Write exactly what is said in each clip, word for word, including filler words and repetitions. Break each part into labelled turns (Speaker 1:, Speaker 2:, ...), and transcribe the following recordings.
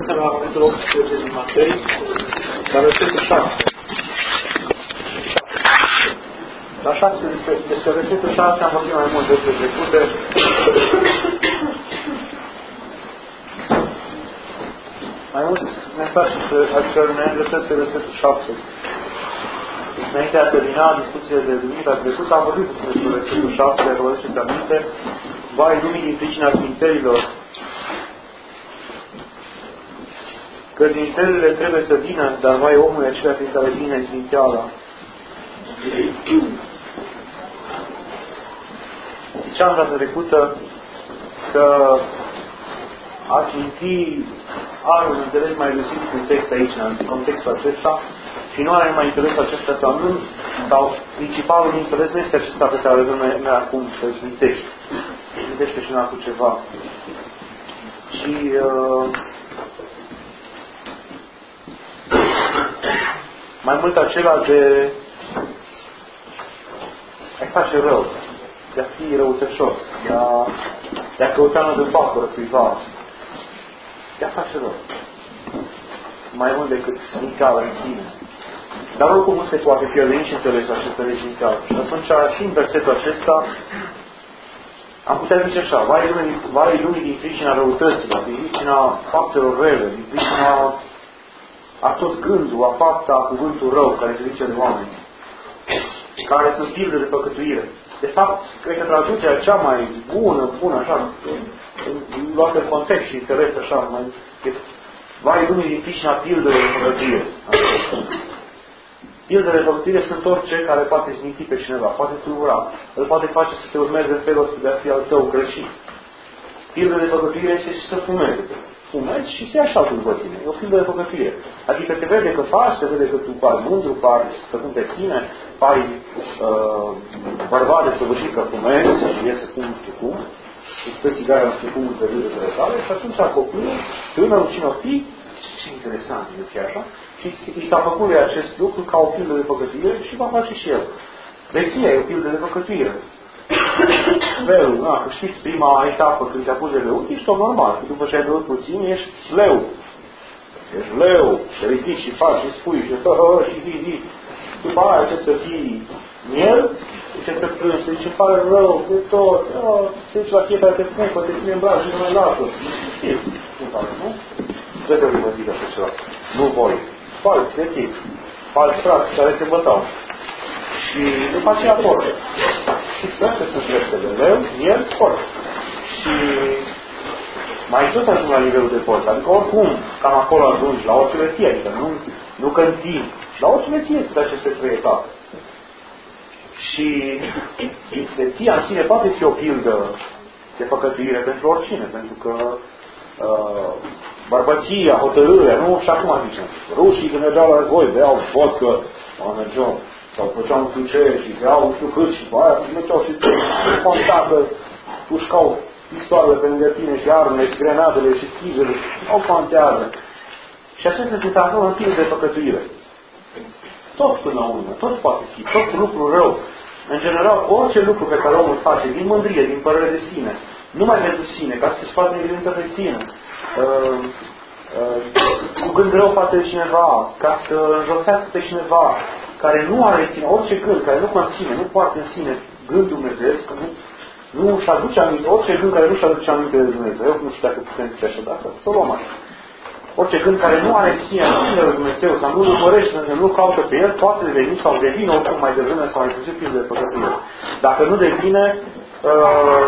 Speaker 1: Suntem la capitolul optsprezece din Matei, la versetul șase. La șase, despre versetul șase am vorbit mai mult despre trecute. Mai mult mesaje adică ne adresez pe versetul șapte. Înainte de a termina discuțiile de duminica trecută, am vorbit despre versetul șapte, dacă vă aduceți aminte, vai lumii din pricina sfințelilor, că sfințelile trebuie să vină, dar vai omul acela prin care vine sfințeala. Ziceam data trecută că a sfinți are un înțeles mai lucid în text aici, în contextul acesta, și nu are mai înțeles acesta sau nu, sau principalul înțeles nu este acesta pe care avem noi acum să-l sfințești. Sfințește și cu ceva. Și uh, mai mult acela de a-i face rău, de a fi răutăcios, de a, de a căuta de papără cuiva, de a face rău. Mai mult decât sfințeala în sine. Dar oricum nu se poate pierde nici înțelesul acesta de sfințeală. Și atunci, și în versetul acesta, am putea zice așa, vai lumii, vai lumii din pricina răutăților, din pricina faptelor rele, din pricina a tot gândul, a fapta, a cuvântul rău care se zice de oameni, care sunt pilde de păcătuire. De fapt, cred că traducerea cea mai bună, bună, așa, luată în context și înțeles așa, mai, e, vai lumii din pricina pildelor de păcătuire. Pildele de păcătuire sunt orice care poate sminti pe cineva, poate tulbura, îl poate face să te urmeze în felul ăsta de a fi al tău greșit. Pildele de păcătuire este și să fumezi. Fumezi și se ia și altul după tine. E o pildă de păcătuire. Adică te vede că faci, te vede că tu pari mândru, pari stăpân pe tine, pari uh, bărbat de săvârșit că fumezi și iese cum nu știu cum, îți pe țigara nu știu cum de râdele tale și atunci copilul, tânărul, cine o fi, ce interesant, nu fie așa, și i s-a făcut de acest lucru ca o pildă de păcătuire și va face și el. Vechia e o pildă de păcătuire. Leu, na, că știți, prima etapă când te-a pus de leu, ești om normal, că după ce ai beut puțin, ești leu. Ești leu, te ridici și faci și spui și hă, hă, și zi, zi. După aia ce să fii miel, ce să plângi, să zici, îmi pare rău, de tot, te duci la fiecare te pupă, te ține în braț și nu mai lasă. Știți, cum faci, nu? Trebuie să vă zic așa ceva. Nu voi. Falți de tip. Falți frați care se bătau. Și după aceea porc. Și astea sunt dreptele. Leu, miel, porc. Și mai tot ajung la nivelul de porc. Adică oricum, cam acolo ajungi, la orice leție, adică nu, nu că în timp. La orice leție sunt aceste trei etape. Și leția în sine poate fi o pildă de păcătuire pentru oricine, pentru că uh, bărbăția, hotărârea, nu? Și acum zicem, rușii când mergeau la război, beau vodcă, sau mergeau, sau făceau un succes și beau nu știu cât și pe aia, și mergeau și contacă, pușcau pistoarele pe lângă tine și armele și grenadele și schizele, au contează. Și acestea se transformă în pildă de păcătuire. Tot până la urmă, tot poate fi, tot lucru rău. În general, orice lucru pe care omul face, din mândrie, din părere de sine, numai pentru sine, ca să-și facă evidență pe sine, uh, uh, cu gând rău față de cineva, ca să înjosească pe cineva, care nu are în sine, orice gând, care nu conține, nu poartă în sine gând Dumnezeu, nu, nu își aduce aminte, orice gând care nu își aduce aminte de Dumnezeu, nu știu dacă putem zice așa, dar să o luăm așa. Orice gând care nu are în sine în lui Dumnezeu, sau nu-l urmărește, nu caută pe el, poate deveni sau devine oricum mai devreme sau mai târziu pildă de păcătuire. Dacă nu devine, uh,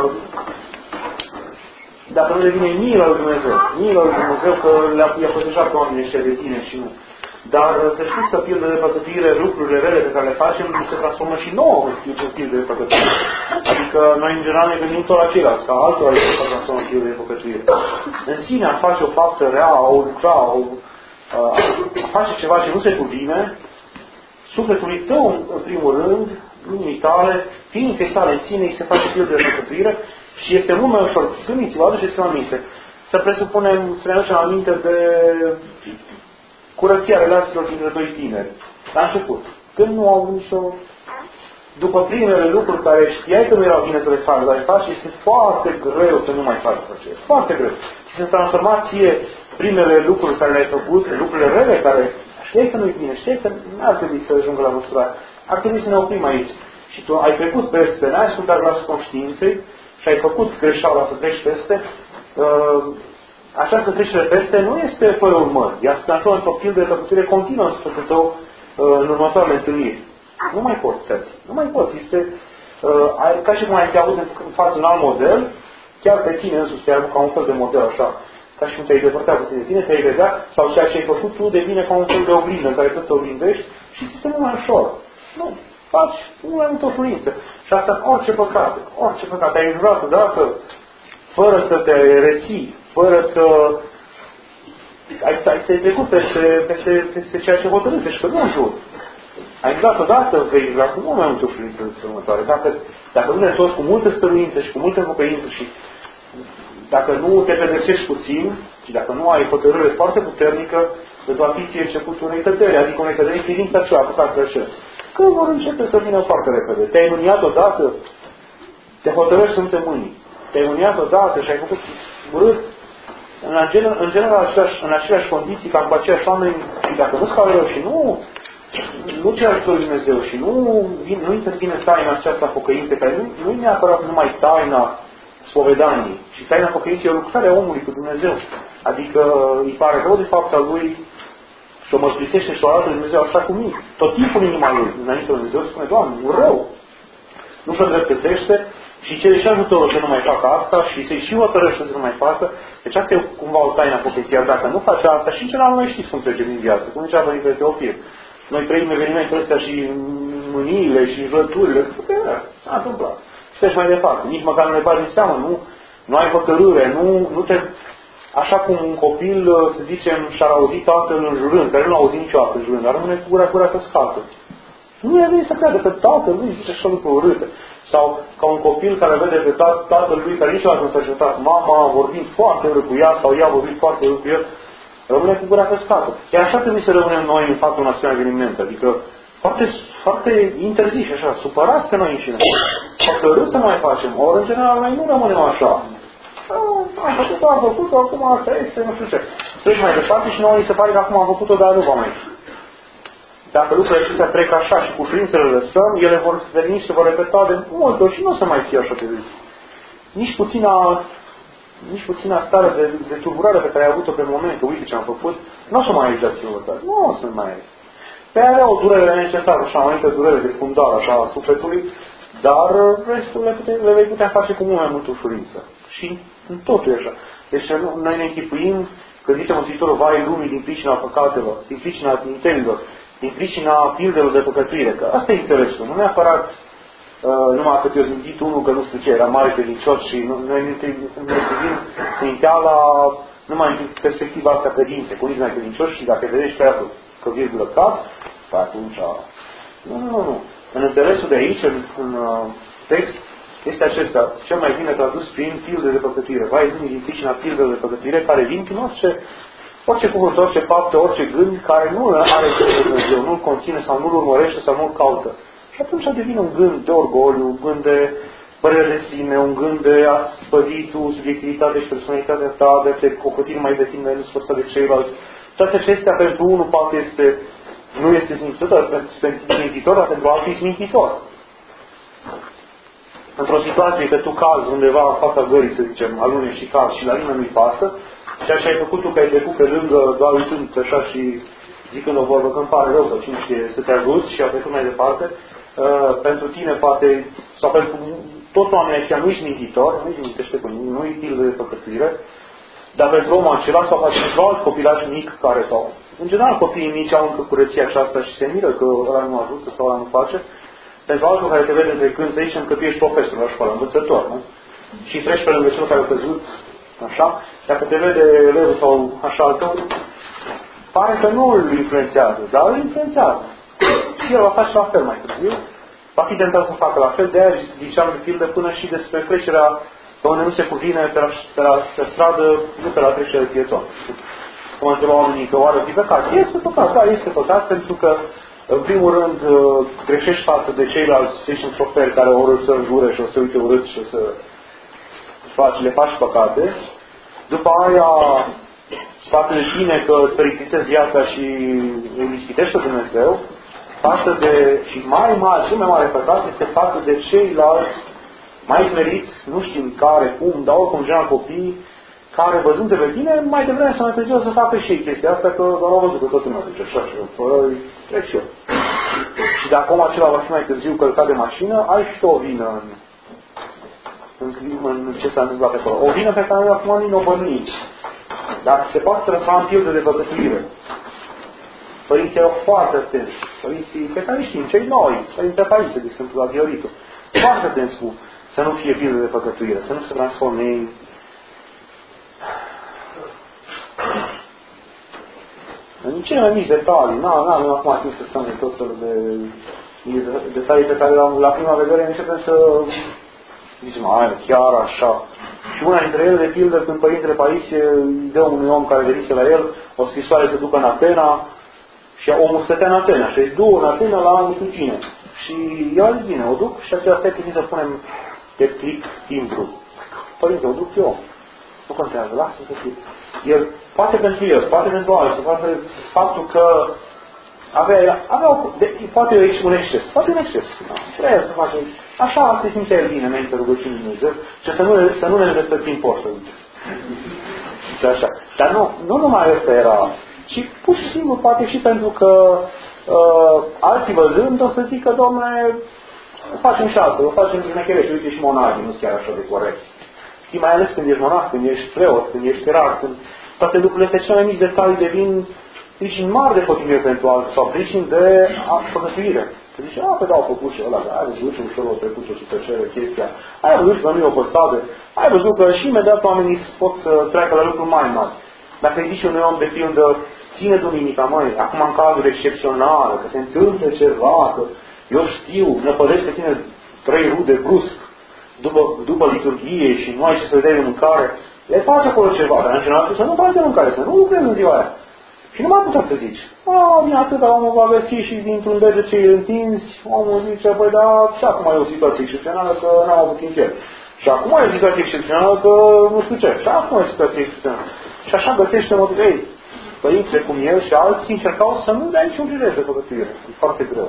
Speaker 1: dacă nu devine mila lui Dumnezeu, mila lui Dumnezeu că le-a protejat pe oamenii ăștia de tine și nu. Dar să știți că pildă de păcătuire, lucrurile rele pe care le facem, se transformă și nouă în pildă de păcătuire. Adică noi în general ne gândim tot la ceilalți, ca altora le se transformă în pildă de păcătuire. În sine a face o faptă rea, a lucra, a face ceva ce nu se cuvine, sufletului tău în primul rând, lumii tale, ființei tale în sine, îi se face pildă de păcătuire și este mult mai ușor. Gândiți-vă, aduceți-vă aminte. Să presupunem, să ne aducem aminte de curăția relațiilor dintre doi tineri. La început. Când nu au nicio... După primele lucruri care știai că nu erau bine să le faci, dar le faci, este foarte greu să nu mai faci așa. Foarte greu. Și se transforma ție primele lucruri care le-ai făcut, lucrurile rele care știi că nu-i bine, știi că nu ar trebui să ajungă la măsura. Ar trebui să ne oprim aici. Și tu ai trecut peste, n-ai ascultat glasul conștiinței și ai făcut greșeala să treci peste. Uh, această trecere peste nu este fără urmări. Ea se transformă într-o pildă de tăpătire continuă în sfântul tău uh, în următoarele întâlniri. Nu mai poți, tăți. Nu mai poți. Este uh, ca și cum ai fi avut în față un alt model, chiar pe tine însuți te-ai avut ca un fel de model așa. Ca și cum te-ai depărtat puțin de tine, te-ai vedea, sau ceea ce ai făcut tu devine ca un fel de oglindă în care tot te oglindești și ți se mult mai ușor. Nu. Faci mult mai multă ușurință. Și asta orice păcate. Orice păcate. Ai jurat odată fără să te reții, fără să ai, ai, ai trecut peste, peste, peste ceea ce hotărâse și că nu jur. Ai jurat odată, vei jura cu mult mai multă ușurință în următoare. Dacă, dacă nu ne toți cu multă stăruință și cu multă pocăință și dacă nu te pedepsești puțin și dacă nu ai hotărâre foarte puternică, îți va fi ție începutul unei căderi, adică unei căderi în ființa aceea, cu care greșești. Că vor începe să vină foarte repede. Te-ai mâniat odată, te hotărăști să nu te mâni. Te-ai mâniat odată și ai făcut urât, în, general, în general aceleași, în aceleași condiții, ca cu aceiași oameni, și dacă nu scau rău și nu, nu cer ajutorul Dumnezeu și nu, nu intervine taina aceasta pocăinței, care nu, nu e neapărat numai taina spovedanii, și taina pocăinței e o lucrare a omului cu Dumnezeu. Adică îi pare rău de fapta lui și o mărturisește și o arată Dumnezeu așa cum e. Tot timpul în inima lui, înainte de Dumnezeu, spune, Doamne, un rău. Nu se îndreptățește și cere și ajutorul să nu mai facă asta și să-i și hotărăște să nu mai facă. Deci asta e cumva o taină pocăinței. Dacă nu face asta, și în general noi știți cum trecem în viață, cum zicea Părintele Teofil. Noi trăim evenimentele astea și mâniile și înjurăturile. S-a întâmplat. Și treci mai departe. Nici măcar nu le bagi în seamă, nu, nu ai hotărâre, nu, nu te... Așa cum un copil, să zicem, și-ar auzi tatăl înjurând, care nu l-a auzit niciodată înjurând, dar rămâne cu gura gura căscată. Nu e venit să crede că tatăl lui zice așa lucruri urâte. Sau ca un copil care vede pe tatăl lui, care niciodată nu s-a certat, mama vorbind foarte urât cu ea, sau ea vorbind foarte urât cu el, rămâne cu gura căscată. Iar așa trebuie să rămânem noi în fața unui asemenea eveniment. Adică foarte, foarte interziși, așa, supărați pe noi înșine. Hotărâți să mai facem. Ori, în general, noi nu rămânem așa. Am făcut-o, am făcut-o, acum asta este, nu știu ce. Treci mai departe și nouă îi se pare că acum am făcut-o, dar nu va mai fi. Dacă lucrurile acestea trec așa și cu ușurință le lăsăm, ele vor veni și se vor repeta de multe ori și nu o să mai fie așa de zi. Nici puțina, nici puțina stare de, de turburare pe care ai avut-o pe moment, că uite ce am făcut, nu o să mai ai dați următoare. Nu o să mai ai. Pe aia avea o durere necesară, așa, o anumită durere de fundal, așa, a sufletului, dar restul le, putem, le vei putea face cu mult mai multă ușurință. Și totul e așa. Deci noi ne închipuim că zice Mântuitorul, vai lumii din pricina păcatelor, din pricina admintelilor, din pricina pildelor de păcătuire. Că asta e înțelesul. Nu neapărat uh, numai că te-o zmintit unul că nu știu ce, era mare credincios și nu, noi ne privim sminteala numai în perspectiva asta credințe. Cu nici mai credincios și dacă vedești pe aia că virgulă cap, atunci... Nu, nu, nu. În înțelesul de aici, în, în uh, text, este acesta, cel mai bine tradus prin pilde de păcătuire. Vai lumii din pricina pildelor de păcătuire care vin prin orice, orice cuvânt, orice faptă, orice gând care nu are Dumnezeu, nu-l conține sau nu-l urmărește sau nu-l caută. Și atunci devine un gând de orgoliu, un gând de părere de sine, un gând de a spăzi tu subiectivitatea și personalitatea ta, de te cocoti mai de tine, nu spăsa de ceilalți. Toate acestea pentru unul poate este, nu este smințitor, pentru smințitor, dar pentru altul e smințitor. Într-o situație că tu cazi undeva în fața gării, să zicem, alune și cazi și la nimeni nu-i pasă, ceea ce ai făcut tu că ai trecut pe lângă, doar uitând așa și zicând o vorbă că îmi pare rău, sau cine știe, să te ajuți și a trecut mai departe, uh, pentru tine poate, sau pentru toți oamenii aceia nu-i smințitor, nu-i smintește cu nimic, nu-i pildă de păcătuire, dar pentru omul acela sau poate pentru alt copilaj mic care sau, în general copiii mici au încă curăția aceasta și se miră că ăla nu ajută sau ăla nu face. Pentru altul care te vede trecând, să zicem că tu ești profesor la școală, învățător, nu? Și treci pe lângă cel care a căzut, așa, dacă te vede elevul sau așa al tău, pare că nu îl influențează, dar îl influențează. Și el va face la fel mai târziu, va fi tentat să facă la fel, de aia ziceam de pildă până și despre trecerea pe unde nu se cuvine pe la, pe la pe stradă, nu pe la trecerea de pieton. Cum întreba oamenii că oară fi păcat. Este păcat, da, este păcat, pentru că în primul rând greșești față de ceilalți, ești un șoferi care o să înjure și o să uite urât și o să faci, le faci păcate. După aia față de tine că îți periclitezi viața și îi ispitește Dumnezeu, față de, și mai mare, cel mai mare păcat este față de ceilalți mai smeriți, nu știm care, cum, dar oricum general copii, care văzând de pe tine, mai devreme să mai târziu să facă și ei chestia asta, că doar au văzut că tot lumea zice așa și eu, păi, trec și eu. Și de acum acela va fi mai târziu călcat de mașină, ai și tu o vină în, în, în ce s-a întâmplat pe acolo. O vină pe care acum nu o bănuiți. Dar se poate transforma în pildă de păcătuire. Părinții erau foarte atenți. Părinții pe care știm, cei noi, părinții pe aici, de exemplu, la Vioritul. Foarte atenți cu să nu fie pildă de păcătuire, să nu se transforme în în cele mai mici detalii. Nu avem acum timp să stăm de tot felul de detalii pe care la, la prima vedere începem să zicem, ai, chiar așa. Și una dintre ele, de pildă, când Părintele Paisie îi dă unui om care venise la el o scrisoare să ducă în Atena și omul stătea în Atena și îi du în Atena la nu știu cine. Și el a zis, bine, o duc și aceea stai puțin să punem pe plic timbru. Părinte, o duc eu. Nu contează, lasă să fie. El, poate pentru el, poate pentru alții, poate faptul că avea, avea de, poate un exces, poate un exces. Vrea să face, așa se simțea el bine înainte rugăciunii Dumnezeu și să nu, să nu ne respectim postul. Și așa. Dar nu, nu numai ăsta era, ci pur și simplu poate și pentru că uh, alții văzând o să zică, Doamne, facem și altă, o facem șmecherești, uite și monahii, nu-s chiar așa de corect. Și mai ales când ești monah, când ești preot, când ești ierar, când toate lucrurile astea cele mai mici detalii devin pricini mari de potrivire pentru alții sau pricini de păcătuire. Că zice, a, pe da, au făcut și ăla, ai văzut ce ușor o trecut și pe cere chestia, ai văzut că nu e o păsade, ai văzut că și imediat oamenii pot să treacă la lucruri mai mari. Dacă îi zice unui om de pildă, ține duminica, măi, acum în cazuri excepționale, că se întâmplă ceva, că eu știu, năpădește tine trei rude brusc, după, după liturghie și nu ai ce să dai de mâncare, le faci acolo ceva, dar în general să nu faci de mâncare, să nu lucrezi în ziua aia. Și nu mai putea să zici, a, din atâta omul va găsi și dintr-un deget ce îi întinzi, omul zice, păi da, și acum e o situație excepțională că n-am avut timp el. Și acum e o situație excepțională că nu știu ce. Și acum e o situație excepțională. Și așa găsește motiv, ei, părinții cum el și alții încercau să nu dea niciun prilej de păcătuire. E foarte greu.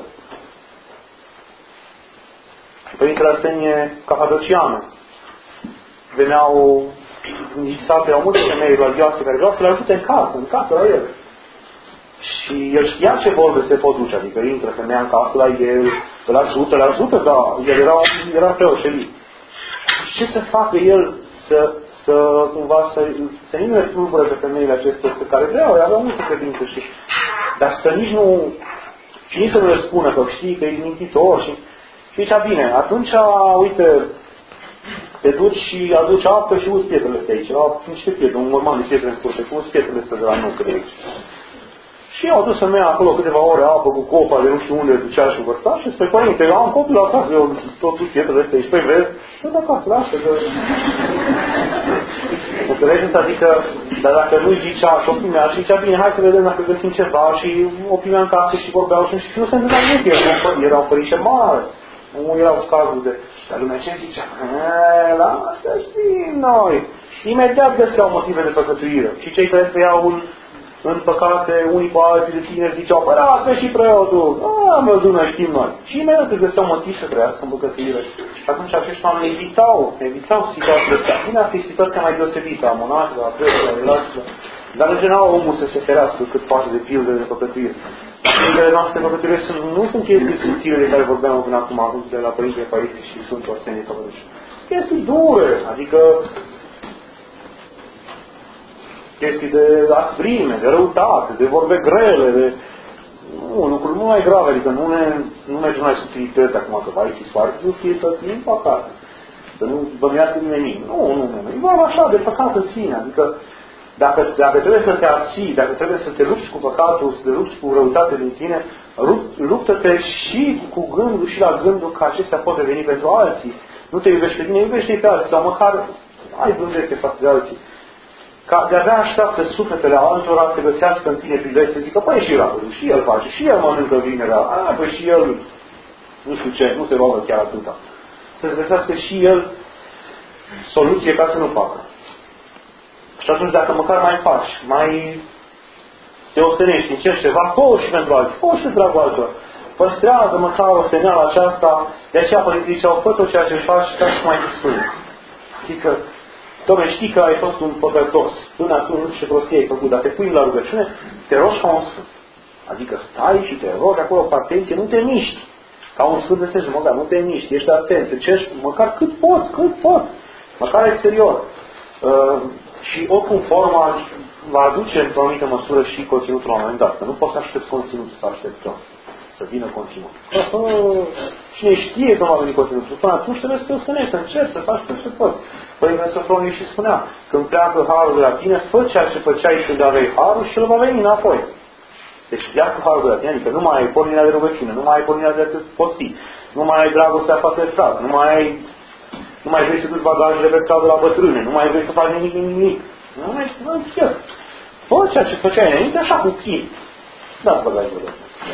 Speaker 1: Părintele Arsenie Capadocianu veneau în sate, au multe femei religioase care vreau să le ajute în casă, în casă la el. Și el știa ce vorbe se pot duce, adică intră femeia în casă la el, îl ajută, îl ajută, dar el era, era preoșelit. Ce să facă el să, să cumva, să, să nu le tulbură pe femeile acestea pe care vreau, aveau multe credințe și, dar să nici nu, și nici să nu le spună că știi că e mințitor și, și zicea, bine, atunci, uite, te duci și aduci apă și uzi pietrele astea aici. Erau niște pietre, un urman de pietre în curte, cum uzi pietrele astea de la nucă de aici. Și au dus femeia acolo câteva ore apă cu copa de nu știu unde ducea și vărsta și spui, părinte, eu am copil acasă, eu tot uz pietrele astea aici. Păi vezi, nu de acasă, lasă, că... Înțelegeți? Adică, dar dacă nu-i zicea și oprimea și zicea, bine, hai să vedem dacă găsim ceva și oprimea în casă și vorbeau și, și nu se întâmpla nimic, erau părinți mari. Nu erau cazul de... Dar lumea ce zicea? La asta știm noi. Imediat găseau motive de păcătuire. Și cei care trăiau în, în păcate, unii cu alții de tineri ziceau, păi asta și preotul. Nu am văzut, noi știm noi. Și imediat găseau motiv să trăiască în păcătuire. Și atunci acești oameni evitau, evitau situația asta. Bine, asta e situația mai deosebită a monahilor, a preoților, a relațiilor. Dar în general omul să se ferească cât poate de pildă de păcătuire. Pildele noastre păcătuire nu sunt chestii subtile de care vorbeam până acum, de la Părintele Paisie și Sfântul Arsenie Capadocianu. Chestii dure, adică chestii de asprime, de răutate, de vorbe grele, de nu, lucruri mult mai grave, adică nu ne, nu mergem la subtilități acum, că vai fi foarte subtil, să fim păcate. Să nu bănuiască nimic. Nu, nu, nu. E vorba așa de păcat în sine, adică Dacă, dacă trebuie să te abții, dacă trebuie să te lupți cu păcatul, să te lupți cu răutate din tine, luptă-te și cu gândul și la gândul că acestea pot deveni pentru alții. Nu te iubești pe tine, iubește-i pe alții, sau măcar ai blândețe față de alții. Ca de-abia așteaptă sufletele altora să găsească în tine prilej să zică, păi și el, și el face, și el mănâncă vinerea, a, păi și el, nu știu ce, nu se roagă chiar atâta. Să-ți găsească și el soluție ca să nu facă. Și atunci dacă măcar mai faci, mai te ostenești, încerci ceva, fă și pentru alții, fă și dragul altora. Păstrează măcar o semneală aceasta, de aceea părinții ziceau, fă tot ceea ce faci ca și mai dispune. Adică, Doamne, știi că ai fost un păcătos, până atunci ce prostie ai făcut, dar te pui la rugăciune, te rogi ca un sfânt. Adică stai și te rogi acolo cu atenție, nu te miști. Ca un sfânt de segi, măcar, nu te miști, ești atent, încerci măcar cât poți, cât poți, măcar exterior. Uh, și oricum forma va aduce într-o anumită măsură și conținutul la un moment dat, că nu poți să aștepți conținutul, să aștepți să vină conținut. Cine știe că va veni conținutul? Până atunci trebuie să te ostenești, să încerci, să faci tot ce poți. Părintele Sofronie și spunea, când pleacă harul de la tine, fă ceea ce făceai când aveai harul și el va veni înapoi. Deci pleacă harul de la tine, adică nu mai ai pornirea de rugăciune, nu mai ai pornirea de posti, nu mai ai dragostea față de frat, nu mai ai, nu mai vrei să duci bagajele pe stradă la bătrâne, nu mai vrei să faci nimic, nimic. Nu mai nu chef. Fă ceea ce făceai înainte, așa cu chin. Da, bagajele.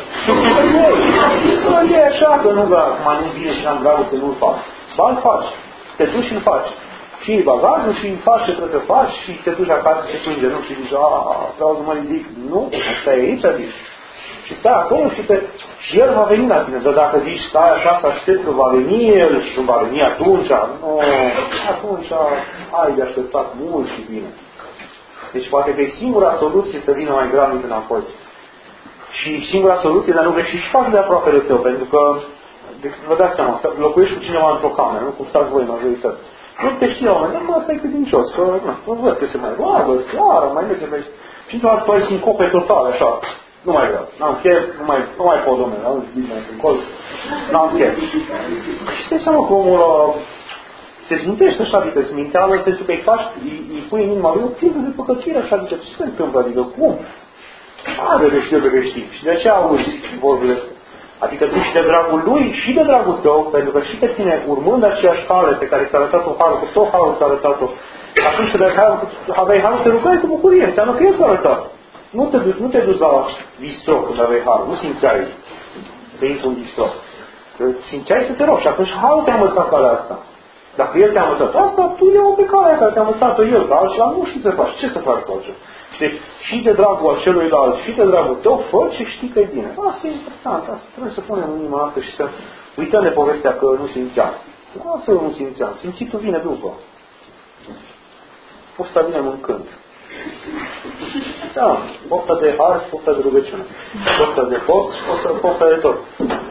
Speaker 1: Nu e așa că nu, acum nu vine și am dragoste, nu-l faci. Ba, îl faci. Te duci și îl faci. Și iei bagajul și îi faci ce trebuie să faci și te duci acasă și te plânge, nu? Și zici, aaa, vreau să mă ridic. Nu, stai aici, zici. Și stai acolo și, te... și el va veni la tine. Dar dacă zici, stai așa să aștept că va veni el și nu va veni atunci, nu, atunci ai de așteptat mult și bine. Deci poate că e singura soluție să vină mai grabnic înapoi. Și singura soluție, dar nu greși și faci de aproape de tău, pentru că, de, vă dați seama, să locuiești cu cineva într-o cameră, nu cum stați voi în majoritate. Nu te știi la un moment dat, mă, ăsta e credincios, că nu văd că se mai roagă, soară, mai merge pe... Și într-o dată tu ai sincope total, așa, nu mai vreau, n-am chef, nu mai, nu mai pot, domnule, am zis bine, sincol, n-am chef. Și stai seama că omul ăla se smintește așa, adică sminteală, pentru că îi faci, îi, îi pui în inima lui o pierdă de păcățire, așa, adică ce se întâmplă, adică cum? Are de știu de creștini. Și de aceea auzi vorbile astea. Adică tu și de dragul lui și de dragul tău, pentru că și pe tine, urmând aceeași cale pe care ți-a arătat-o harul, cu tot harul ți-a arătat-o, atunci când aveai harul, te rugai cu bucurie. Înseamnă că el ți-a arătat. Nu te duci, nu te duci la bistro când aveai harul. Nu simțeai să intri în bistro. Simțeai să te rogi. Și atunci harul te-a învățat calea asta. Dacă el te-a învățat asta, tu iau pe calea care te-a învățat-o el, dar altceva nu știi să faci. Ce să faci cu altceva? Deci și de dragul celuilalt și de dragul tău, fă ce știi că e bine. Asta e important. Asta trebuie să punem în inima asta și să uităm de povestea că nu simțeam. Asta nu simțeam. Simțitul vine după. Pofta vine mâncând. Da, pofta de har și pofta de rugăciune. Pofta de post și pofta de tot.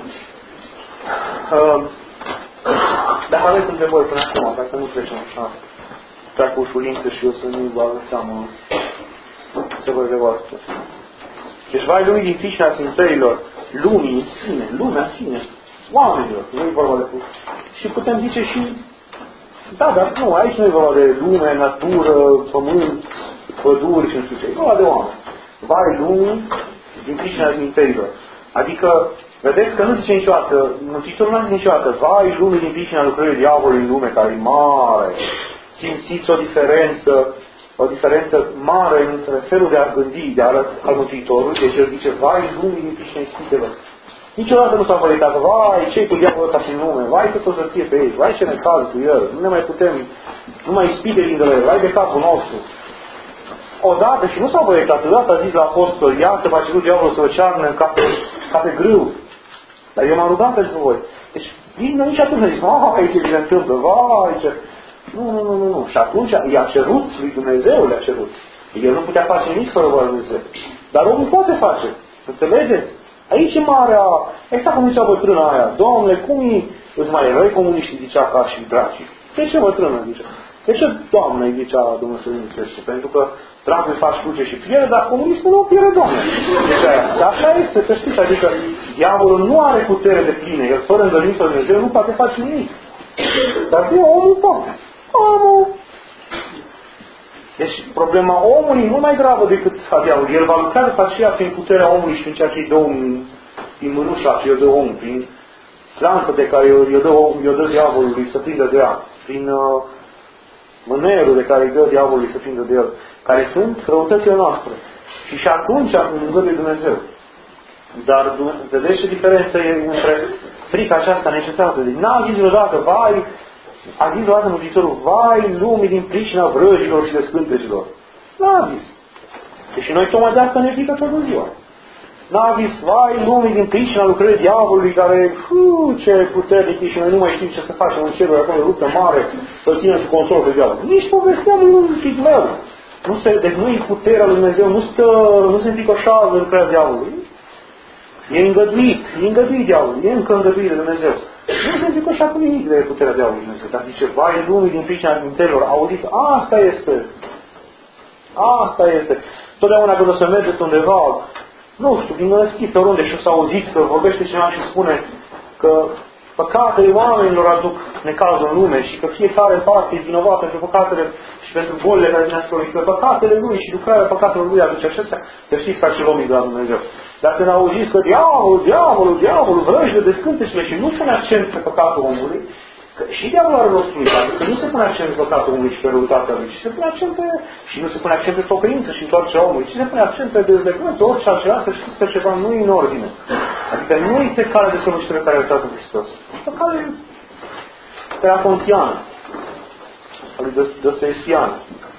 Speaker 1: Uh, Dacă aveți întrebări până acum, ca să nu trecem așa, trec cu ușurință și eu să nu vă arăt seama întrebările voastre. Deci vai lumii din fișina sfințărilor, lumii în sine, lumea în sine, oamenilor, nu e vorba de cuvânt. Și putem zice și, da, dar nu, aici nu e vorba de lume, natură, pământ, păduri și nu știu ce, e vorba de oameni. Vai lumii din fișina sfințărilor. Adică, vedeți că nu zice niciodată, Mântuitorul nu zice niciodată, vai lumii din pricina lucrării diavolului în lume, care e mare. Simțiți o diferență, o diferență mare între felul de a gândi de al, al Mântuitorului, deci el zice, vai lumii din pricina ispitelor. Niciodată nu s-a păritat, vai ce-i cu diavolul ăsta prin lume, vai cât o să fie pe ei, vai ce ne caz cu el, nu ne mai putem, nu mai ispite din de el, vai de capul nostru. Odată, și nu s-a păritat, odată a zis la apostol, iată, v-a cerut diavolul să vă cearnă ca pe, ca pe grâu. Dar eu m-am rugat pentru voi. Deci, vin nici atunci, zic, vai, ce se întâmplă, vai, ce... Nu, nu, nu, nu, nu. Și atunci i-a cerut lui Dumnezeu, le-a cerut. El nu putea face nimic fără voia lui Dumnezeu. Dar omul poate face. Înțelegeți? Aici e marea... Exact cum zicea bătrâna aia. Doamne, cum e... Îți mai răi comuniștii, zicea ca și dracii. De ce bătrână, zicea? De ce, Doamne, zicea Domnul Sfântul Crește? Pentru că dragul faci cruce și pierde, dar comunismul nu pierde, Doamne. Deci aia. Dar așa este, să știți. Adică diavolul nu are putere de pline. El, fără îngăduința lui Dumnezeu, nu poate face nimic. Dar de omul poate. Omul. Deci problema omului nu mai gravă decât a diavolului. El va lucra după aceea prin puterea omului și prin ceea ce îi dă omul, prin mânușa ce îi dă omul, prin plantă pe care îi dă, îi dă diavolului să prindă de ea, prin uh, mânerul de care îi dă diavolului să prindă de el, care sunt răutățile noastre. Și și atunci îngăduie Dumnezeu. Dar vedeți ce diferență e între frica aceasta necesară. Deci n-a zis vreodată, vai, a zis vreodată Mântuitorul, vai lumii din pricina vrăjilor și de scântecilor. N-a zis. Deci noi tocmai de asta ne frică tot ziua. N-a zis, vai, lumii din pricina lucrării diavolului care, fu, ce puternic e și noi nu mai știm ce să facem în cerul acolo, luptă mare, să-l ținem sub control pe diavolul. Nici povestea lui un Hitler. Nu se, deci nu e puterea lui Dumnezeu, nu, stă, nu se înficoșează lucrarea diavolului. E îngăduit, e îngăduit diavolul, e încă îngăduit de Dumnezeu. Nu se înficoșea cu nimic de puterea diavolului Dumnezeu, dar zice, vai, lumii din pricina mintelor, auziți, asta este. Asta este. Totdeauna când o să mergeți undeva, nu știu, din năschit pe oriunde și o să auziți că vorbește cineva și spune că păcatele oamenilor aduc necazul în lume și că fiecare în parte e vinovat pentru păcatele și pentru bolile care vine asupra lui, că păcatele lui și lucrarea păcatelor lui aduce acestea, să știți că acel om e de la Dumnezeu. Dar când auziți că diavolul, diavolul, diavolul vrăjde de scântecele și nu pune accent pe păcatul omului, că și diavolul are rostul lui, că nu se pune accent pe păcatul omului și pe răutatea lui, ci se pune accent pe, și nu se pune accent pe pocăință și întoarcerea omului, ci se pune accent pe dezlegământ, orice altceva, să știți că ceva nu e în ordine. Adică nu este calea de săvârșire care a Tatăl Hristos. Este o cale terapontiană, a lui Dostoevskiană.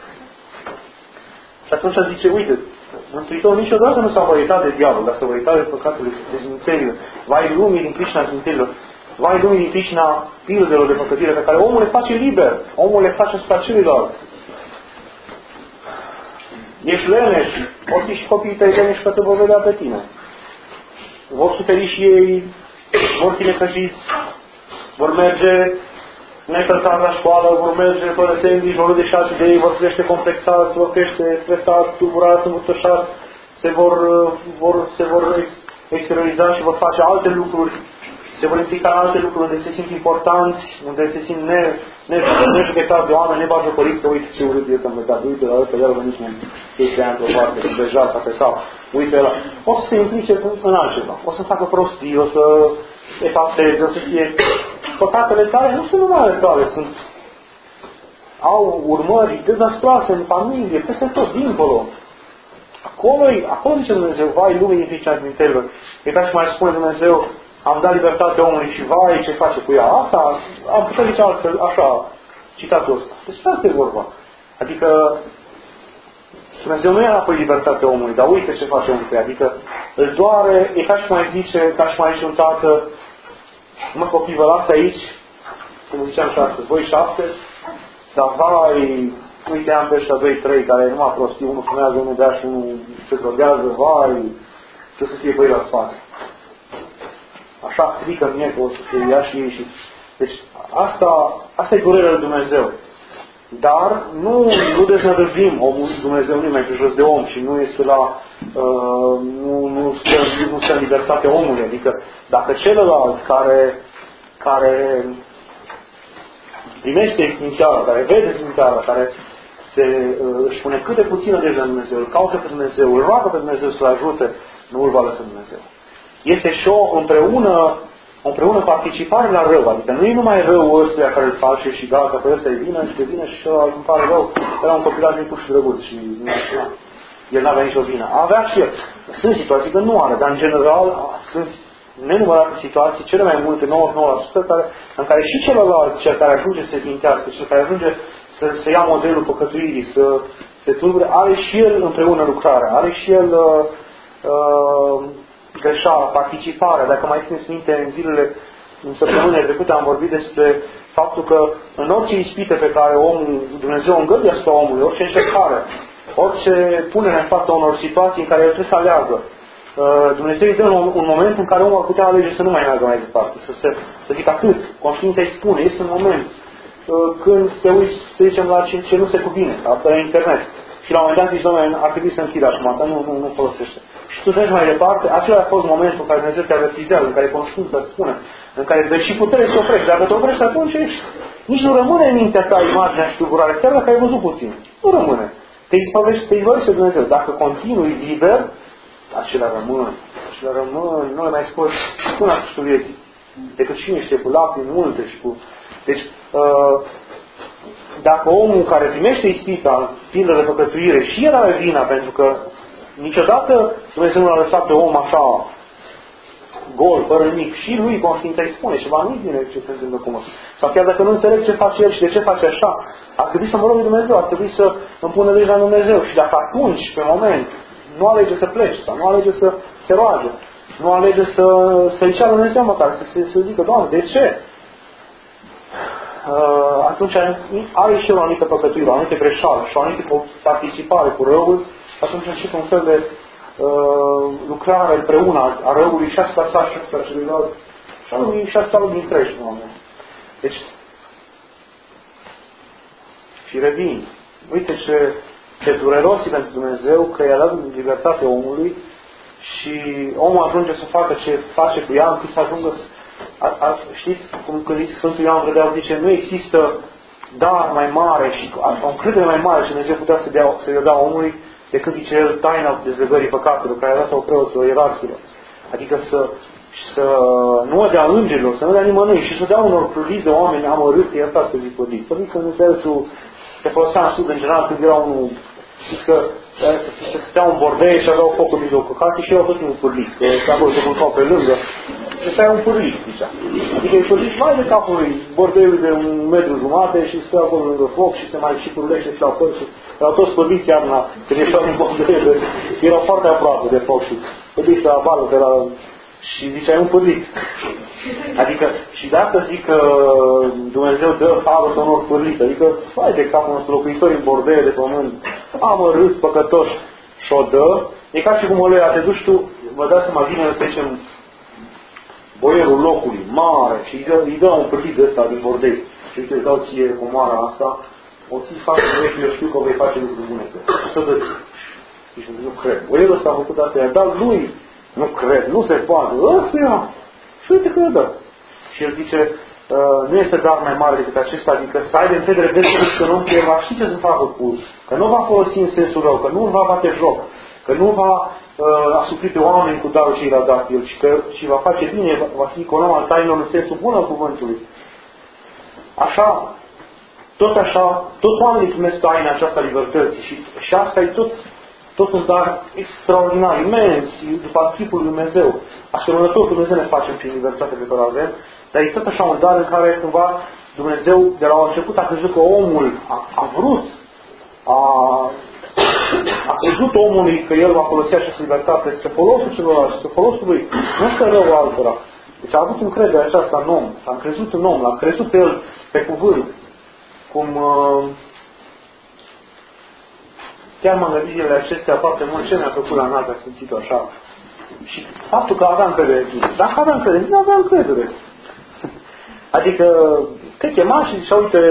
Speaker 1: Și atunci zice, uite, Mântuitorul niciodată nu s-a văitat de diavol, dar s-a văitat de păcatul de smințenilor. Vai lumii din pricina smințenilor. Vai lumii din pricina pildelor de păcătire pe care omul le face liber. Omul le face asupra celuilalt. Ești leneș, o fi și copiii tăi leneși că te vor vedea pe tine. Vor suferi și ei, vor fi necăjiți, vor merge necălcați la școală, vor merge fără sandwich, vor de șase de ei, vor crește complexați, vor crește stresați, tulburați, învârtoșați, se vor, vor, se vor exterioriza și vor face alte lucruri, se vor implica în alte lucruri unde se simt importanți, unde se simt ne, ne, nejudecătați de oameni, nebajocoriți, să uite ce urât este în dat, uite la ăsta, iar veniți un chestia într-o parte, și deja s-a pesat, uite la. O să se implice în altceva, o să facă prostii, o să epateze, o să fie păcatele tale, nu sunt numai ale tale, sunt, au urmări dezastroase în familie, peste tot, dincolo. Acolo, acolo zice Dumnezeu, vai, lumii din pricina mintelor. E ca și mai spune Dumnezeu, am dat libertate omului și vai, ce face cu ea? Asta, am putea zice altfel, așa, citatul ăsta. Despre asta e vorba. Adică, Dumnezeu nu ia înapoi libertatea omului, dar uite ce face omul cu ea. Adică, îl doare, e ca și mai zice, ca și mai zice un tată, mă copii, vă las aici, cum ziceam și astăzi, voi șapte, dar vai, uite, am pe ăștia doi, trei, care numai prostii, unul fumează, unul bea și unul se drogează, vai, ce să fie băi la spate. Așa frică mie că o să se ia și ei și... Deci, asta, asta e durerea lui Dumnezeu. Dar nu, nu deznădăjdim omul Dumnezeu nu e mai prejos de om și nu este la... Uh, nu, nu, stă, nu stă în libertatea omului. Adică, dacă celălalt care, care primește extințeala, care vede extințeala, care se, uh, își pune cât de puțină deja în Dumnezeu, îl caută pe Dumnezeu, îl roagă pe Dumnezeu să-l ajute, nu îl va lăsa Dumnezeu. Este și o împreună, o împreună participare la rău. Adică nu e numai rău ăstuia care îl face și gata, că ăsta e vină și de vină și ăla îmi pare rău. Era un copilaj micuș și drăguț și el n-avea nicio vină. Avea și el. Sunt situații că nu are, dar în general sunt nenumărate situații, cele mai multe, nouăzeci și nouă la sută, care, în care și celălalt, cel care ajunge să se vintească, cel care ajunge să, să ia modelul păcătuirii, să se tulbure, are și el împreună lucrarea, are și el uh, uh, greșeala, participarea. Dacă mai țineți minte, în zilele, în săptămânile trecute am vorbit despre faptul că în orice ispite pe care omul, Dumnezeu îngăduie asupra omului, orice încercare, orice punere în fața unor situații în care el trebuie să aleagă, Dumnezeu îi dă un, un moment în care omul ar putea alege să nu mai meargă mai departe, să, se, să zic atât, conștiința îi spune, este un moment când te uiți, să zicem, la ce, ce nu se cuvine, asta e internet. Și la un moment dat zici, Doamne, ar trebui să închid acum, dar nu, nu, nu folosește. Și tu treci mai departe, acela a fost momentul în care Dumnezeu te avertizează, în care conștiința îți spune, în care vei și putere să oprești. Dacă te oprești, atunci ești, nici nu rămâne în mintea ta imaginea și tulburarea, chiar dacă ai văzut puțin. Nu rămâne. Te izbăvești, te izbăvește Dumnezeu. Dacă continui liber, acelea rămân. Acelea rămân, nu le mai scoți până la sfârșitul vieții. Decât cine știe, cu lacrimi multe și cu... Deci, uh, dacă omul care primește ispita, pildă de păcătuire, și el are vina, pentru că niciodată Dumnezeu nu l-a lăsat pe om așa gol, fără nimic, și lui conștiința îi spune ceva, nu-i bine ce se întâmplă cu mă. Sau chiar dacă nu înțeleg ce face el și de ce face așa, ar trebui să mă rog de Dumnezeu, ar trebui să îmi pună legi la Dumnezeu. Și dacă atunci, pe moment, nu alege să plece sau nu alege să se roage, nu alege să, să-i ceară Dumnezeu măcar, să, să, să zică, Doamne, de ce? Uh, atunci are și el o anumită păcătuire, o anumită greșeală și o anumită participare cu răul, atunci începe un fel de uh, lucrare împreună a răului și asupra sa și asupra celuilalt și a lui și asupra lui întregi. Deci, și revin, uite ce, ce dureros pentru Dumnezeu că i-a dat libertate omului și omul ajunge să facă ce face cu ea, încât să ajungă să A, a, știți, cum când zice Sfântul Ioan Vrădeau, zice, nu există dar mai mare și o încredere mai mare și Dumnezeu putea să dea, să-i dea omului decât, zice el, taina dezlegării păcatelor, care a dat-o preoților, ierarhilor. Adică să, să nu o dea îngerilor, să nu dea nimănui și să dea unor pluriți de oameni amărâți, iertați să zic pluriți. Pluriți în sensul, se folosea în sud, în general, când era unul, știți că să stea un bordei și avea o foc în mijlocul casei și erau tot timpul pârliți, că acolo se culcau pe lângă. Și stai un pârlic, zicea. Adică e pârlic mai de capul lui, bordeiul de un metru jumate și stă acolo lângă foc și se mai și pârlește și la păr și erau toți pârliți iarna, când ieșeau din bordei, erau foarte aproape de foc și pârliți pe la bală, pe la... și zicea, e un pârlic. Adică, și de asta zic că Dumnezeu dă harul să unor pârliți, adică, fai de capul nostru, locuitori în bordeie de pământ, amărâți, păcătoși, și-o dă, e ca și cum o lea, te duci tu, vă dați seama, vine, să zicem, boierul locului, mare, și îi dă, îi dă un pârlit de ăsta din bordei. Și uite, îți dau ție comoara asta, o ții față de și eu știu că o vei face lucruri bune. Să dă-ți. Și nu cred. Boierul ăsta a făcut asta, dar lui, nu cred, nu se poate. Ăsta și uite că îl dă. Și el zice, uh, nu este dar mai mare decât acesta, adică să ai de încredere despre că nu că el va ști ce să facă cu, că nu va folosi în sensul rău, că nu va bate joc, că nu va uh, asupri pe oameni cu darul ce i l-a dat el, ci că și va face bine, va, va fi econom al tainelor în sensul bun al cuvântului. Așa, tot așa, tot oamenii primesc taina aceasta libertății și, și asta e tot, tot un dar extraordinar, imens, după chipul lui Dumnezeu. Asemănător cu Dumnezeu ne facem prin libertatea pe care o avem, dar e tot așa un dar în care cumva Dumnezeu de la început a crezut că omul a, a vrut, a, a crezut omului că el va folosi această libertate spre folosul celorlalți, spre folosul lui, nu spre rău altora. Deci a avut încredere aceasta în om, s-a crezut în om, l-a crezut pe el pe cuvânt, cum uh, chiar m-am gândit zilele acestea foarte mult ce mi-a făcut la înalt, a simțit-o așa. Și faptul că aveam încredere în tine. Dacă aveam încredere, nu aveam încredere. Adică te chema și zicea, uite,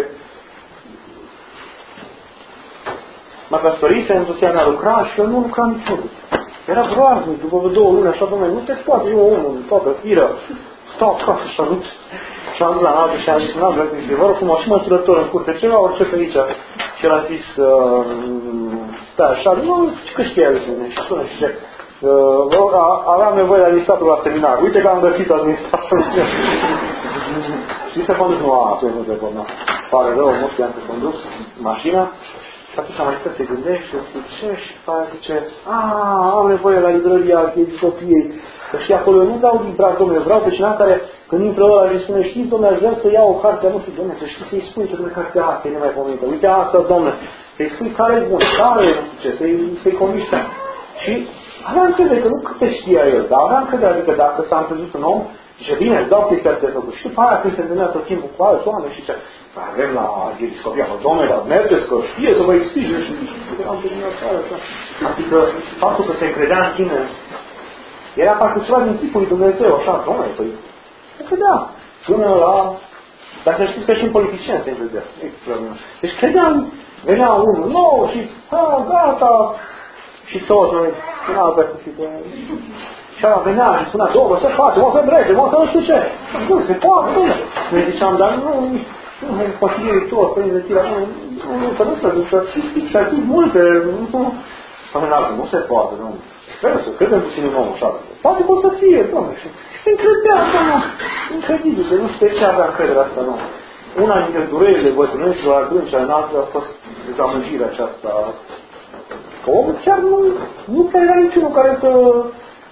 Speaker 1: m-a căsătorit, se entuziasma a lucra și eu nu lucram niciodată. Era groaznic, după două luni, așa, domnule, nu se poate, eu omul, toată firă, stau acasă și am și am zis la înaltă și am zis, nu am zis, vă rog frumos, și măsurător în curte, ceva, orice pe aici. Și el a zis, uh, da, așa, nu, că știa el zine, și sună și ce, uh, aveam nevoie de administratul la seminar, uite că am găsit administratul. Și se condus, nu, a, tu nu te condus, pare rău, nu știam că condus mașina. Și atunci mai stă, se gândește, ce și pare zice, a, am nevoie la librăria Edicopiei, că și acolo eu nu dau librat, domnule, vreau pe cineva care, când intră ăla și spune, știți, domnule, aș vrea să iau o carte, nu știu, domnule, să știi să-i spui că domnule, cartea asta e nemaipomenită, uite asta, domnule, să-i spui care e bun, care e, nu știu ce, să-i, să-i conviși. Și aveam încredere, că nu câte știa el, dar aveam încredere, adică dacă s-a încrezut un om, zice, bine, îți dau chestia asta de făcut. Și după aia, când se întâlnea tot timpul cu alți oameni și ce, avem la Episcopia, mă, domnule, dar mergeți că știe să vă explice și am terminat așa. Adică faptul că se încredea în tine era parcă ceva din tipul lui Dumnezeu, așa, domnule, păi, se credea. Până la... Dar să știți că și în politicieni se încredea. Deci credeam, venea unul nou și, ha, gata, și toți noi, n-au pe și pe... Și ala venea și spunea, domnule, să facem, o să mergem, o să nu știu ce. Nu, se poate, domnule. Noi ziceam, dar nu... Nu, consilierii toți, părinți de tira, nu, nu, să nu se ducă, și ar fi multe, nu, nu se poate, nu. Sper să credem puțin în om așa. Poate pot să fie, doamne, și se încredea, doamne, incredibil, de nu știu de ce avea încrederea asta, nu. Una dintre durerile bătrâneșilor adânci, în altă a fost dezamăgirea aceasta, că omul chiar nu, nu prea era niciunul care să,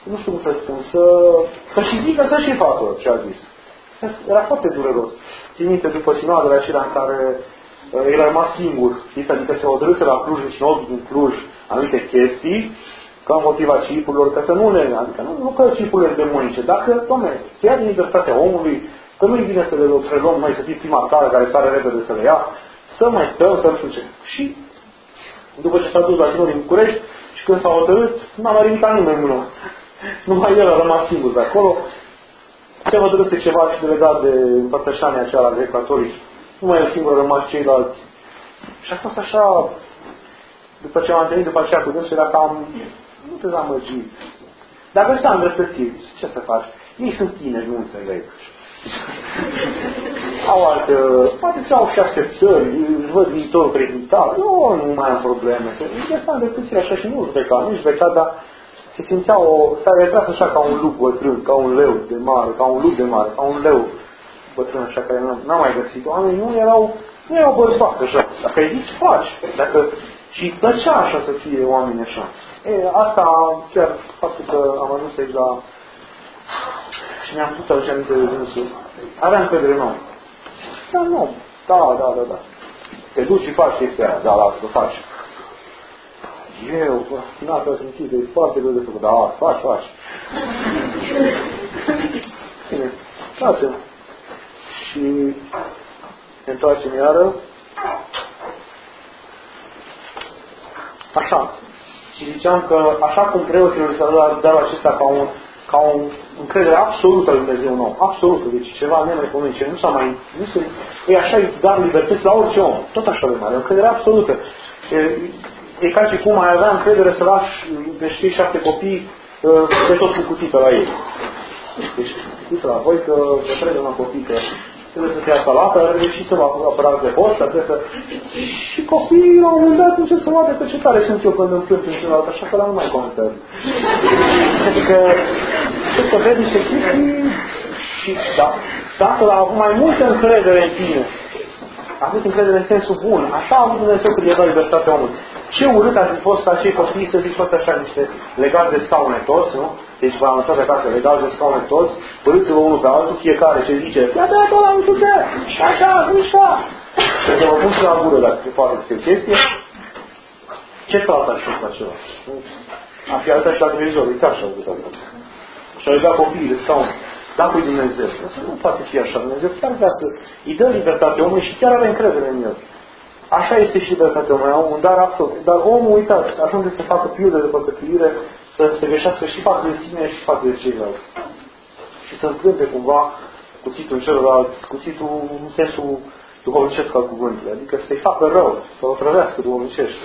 Speaker 1: nu știu cum să spun, să, să și zică, să și facă ce a zis. Era foarte dureros. Țin minte după sinoadele acelea în care uh, el a rămas singur, știți? Adică se hotărâse la Cluj și în din Cluj anumite chestii, ca motiva cipurilor, că să nu le, adică nu, nu că cipurile demonice, dacă, doamne, se ia din libertatea omului, că nu-i bine să le preluăm noi, să fie prima țară care sare repede să le ia, să mai stăm, să nu știu ce. Și după ce s-a dus la Sinul din București și când s-a hotărât, n-a mai ridicat nimeni în mână. Numai el a rămas singur de acolo. Se hotărâse ceva și de legat de împărtășania aceea de catolici. Numai el singur a rămas ceilalți. Și a fost așa, după ce am întâlnit după aceea cu dânsul, era cam, nu te zamăgi. Dacă s-a îndreptățit, ce să faci? Ei sunt tineri, nu înțeleg. Au altă, poate să au și așteptări, își văd viitorul credințat. Eu nu mai am probleme. Deci s-a îndreptățit așa și nu judeca, nu judeca, dar se simțea o, s-a retras așa ca un lup bătrân, ca un leu de mare, ca un lup de mare, ca un leu bătrân așa care n-a mai găsit. Oamenii nu erau, nu erau bărbați așa. Dacă îi zici, faci. Dacă, și plăcea așa să fie oamenii așa. E, asta chiar faptul că am ajuns aici la și mi-am pus aduce aminte de dânsul. Aveam încredere în om. Da, nu. Da, da, da, da. Te duci și faci chestia aia. Da, lasă, o faci. Eu, bă, n-a să simțit, e foarte greu de făcut. Da, faci, faci. Bine, lasă. Și ne întoarcem iară. Așa. Și ziceam că așa cum preoților s-a dat acesta ca un ca o încredere absolută lui Dumnezeu în om. Absolută. Deci ceva nemaipomenit. Ce nu s-a mai... Nu se, e așa, îi dar libertăți la orice om. Tot așa de mare. O încredere absolută. E, e ca și cum ai avea încredere să lași de știi șapte copii de tot cu cutită la ei. Deci știți la voi că vă trebuie una copii că trebuie să fie salată, trebuie și să vă apărați de host, trebuie să... Și copiii la un moment dat încep să vadă că ce tare sunt eu când îmi plâng în celălalt, așa că la nu mai contează. Adică, ce să vezi niște chestii și da, dacă a avut mai multă încredere în tine, a avut încredere în sensul bun, așa a avut Dumnezeu când i-a dat libertatea omului. Ce urât ar fi fost ca acei copii să zici tot așa niște legați de scaune toți, nu? Deci v-am lăsat acasă, legați de scaune toți, părâți-vă unul pe altul, fiecare ce zice, ia dat ăla, nu știu ce, și așa, nu știu. Și vă pun și la gură dacă se poate câte chestie. Ce frate ar fi fost acela? Ar fi arătat și la televizor, uitați și-au văzut acolo. Și-au legat copiii de scaune. Dacă e Dumnezeu, să nu poate fi așa. Dumnezeu chiar vrea să îi dă libertate omului și chiar are încredere în el. Așa este și libertatea omului, un dar absolut. Dar omul, uitați, ajunge să facă piude de păcătuire, să se greșească și față de sine și față de ceilalți. Și să încânte cumva cuțitul celălalt, cuțitul în sensul duhovnicesc al cuvântului. Adică să-i facă rău, să o trăvească duhovnicește.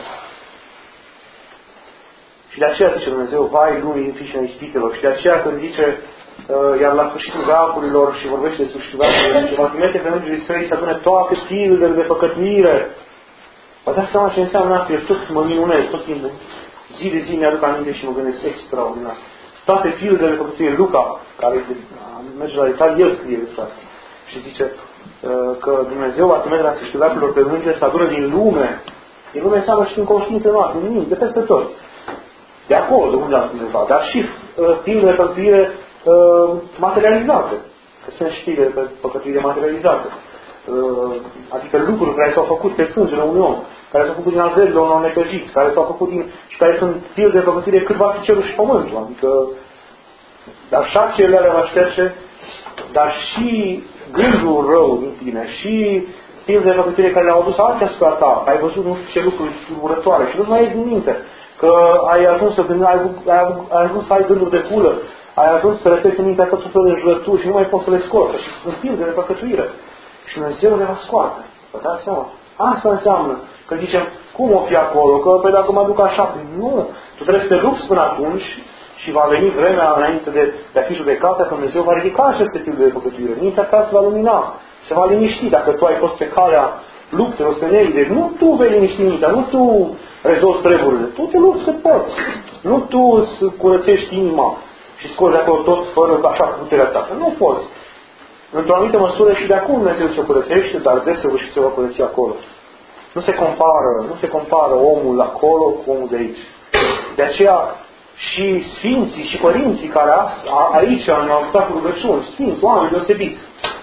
Speaker 1: Și de aceea zice Dumnezeu, vai lumii în fișina ispitelor. Și de aceea când zice, uh, iar la sfârșitul veacurilor și vorbește de sfârșitul veacurilor, zice, va trimite pe îngerii săi să adune toate pildele de păcătuire. Vă dați seama ce înseamnă asta? Eu tot mă minunez, tot timpul. Zi de zi mi-aduc aminte și mă gândesc extraordinar. Toate pildele de păcătuire, Luca, care merge la detalii, el scrie despre asta. Și zice uh, că Dumnezeu va trimite la sfârșitul veacurilor pe îngeri să adune din lume. Din lume înseamnă și în conștiință noastră, nimic, de peste tot. De acolo, de unde am undeva, dar și uh, pildele de păcătuire uh, materializate. Că sunt și pildele de păcătuire materializate. Uh, adică lucruri care s-au făcut pe sângele unui om, care s-au făcut din alverile unor necăjiți, care s-au făcut din... și care sunt pildele de păcătuire cât va fi cerul și pământul. Adică, dar și acelea le va șterge, dar și gândul rău din tine, și pildele de păcătuire care le-au adus alte asupra ta, că ai văzut nu știu ce lucruri urătoare și nu mai ies din minte. Că ai ajuns să gândi, ai, ai, ai ajuns să ai gânduri de culă, ai ajuns să repeți în mintea tot felul de jurături și nu mai poți să le scoți. Și sunt pildele de păcătuire. Și Dumnezeu le va scoate. Vă dați seama? Asta înseamnă că zicem, cum o fi acolo? Că pe dacă mă duc așa, nu. Tu trebuie să te lupți până atunci și va veni vremea înainte de, de a fi judecată că Dumnezeu va ridica aceste pildele de păcătuire. Mintea ta se va lumina, se va liniști dacă tu ai fost pe calea luptelor, stenerii. Deci nu tu vei liniști mintea, nu tu rezolvi treburile. Tu te lupți cât poți. Nu tu îți curățești inima și scoți de acolo tot fără așa puterea ta. Nu poți. Într-o anumită măsură și de acum Dumnezeu se curățește, dar desăvârșit se va curăți acolo. Nu se compară, nu se compară omul acolo cu omul de aici. De aceea și sfinții și părinții care a, a, aici ne-au stat cu rugăciuni, sfinți, oameni deosebiți,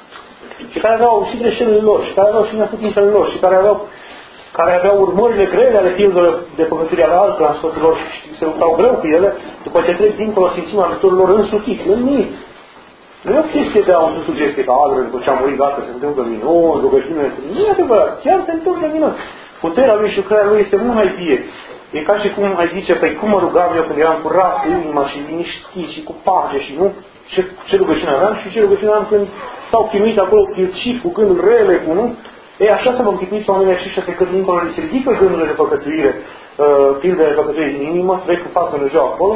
Speaker 1: și care aveau și greșelile lor, și care aveau și neputințele lor, și care aveau, care aveau urmările grele ale pildelor de păcături ale altora în sfătul lor și se luptau greu cu ele, după ce trec dincolo simțim ajutorul lor însutit, înmit. Nu e o chestie de a o sugestie că adră după ce am murit, gata, se întâmplă minuni, rugăciunile, nu e adevărat, chiar se întâmplă minuni. Puterea lui și lucrarea lui este mult mai vie. E ca și cum ai zice, păi cum mă rugam eu când eram curat cu inima și liniștit și cu pace și nu? Ce, ce rugăciune aveam și ce rugăciune aveam când s-au chinuit acolo chircit, cu gânduri rele, cu nu? Ei, așa să vă închipuiți oamenii aceștia pe când dincolo li se ridică gândurile de păcătuire, uh, pildele de păcătuire din inimă, trec cu fața Dumnezeu acolo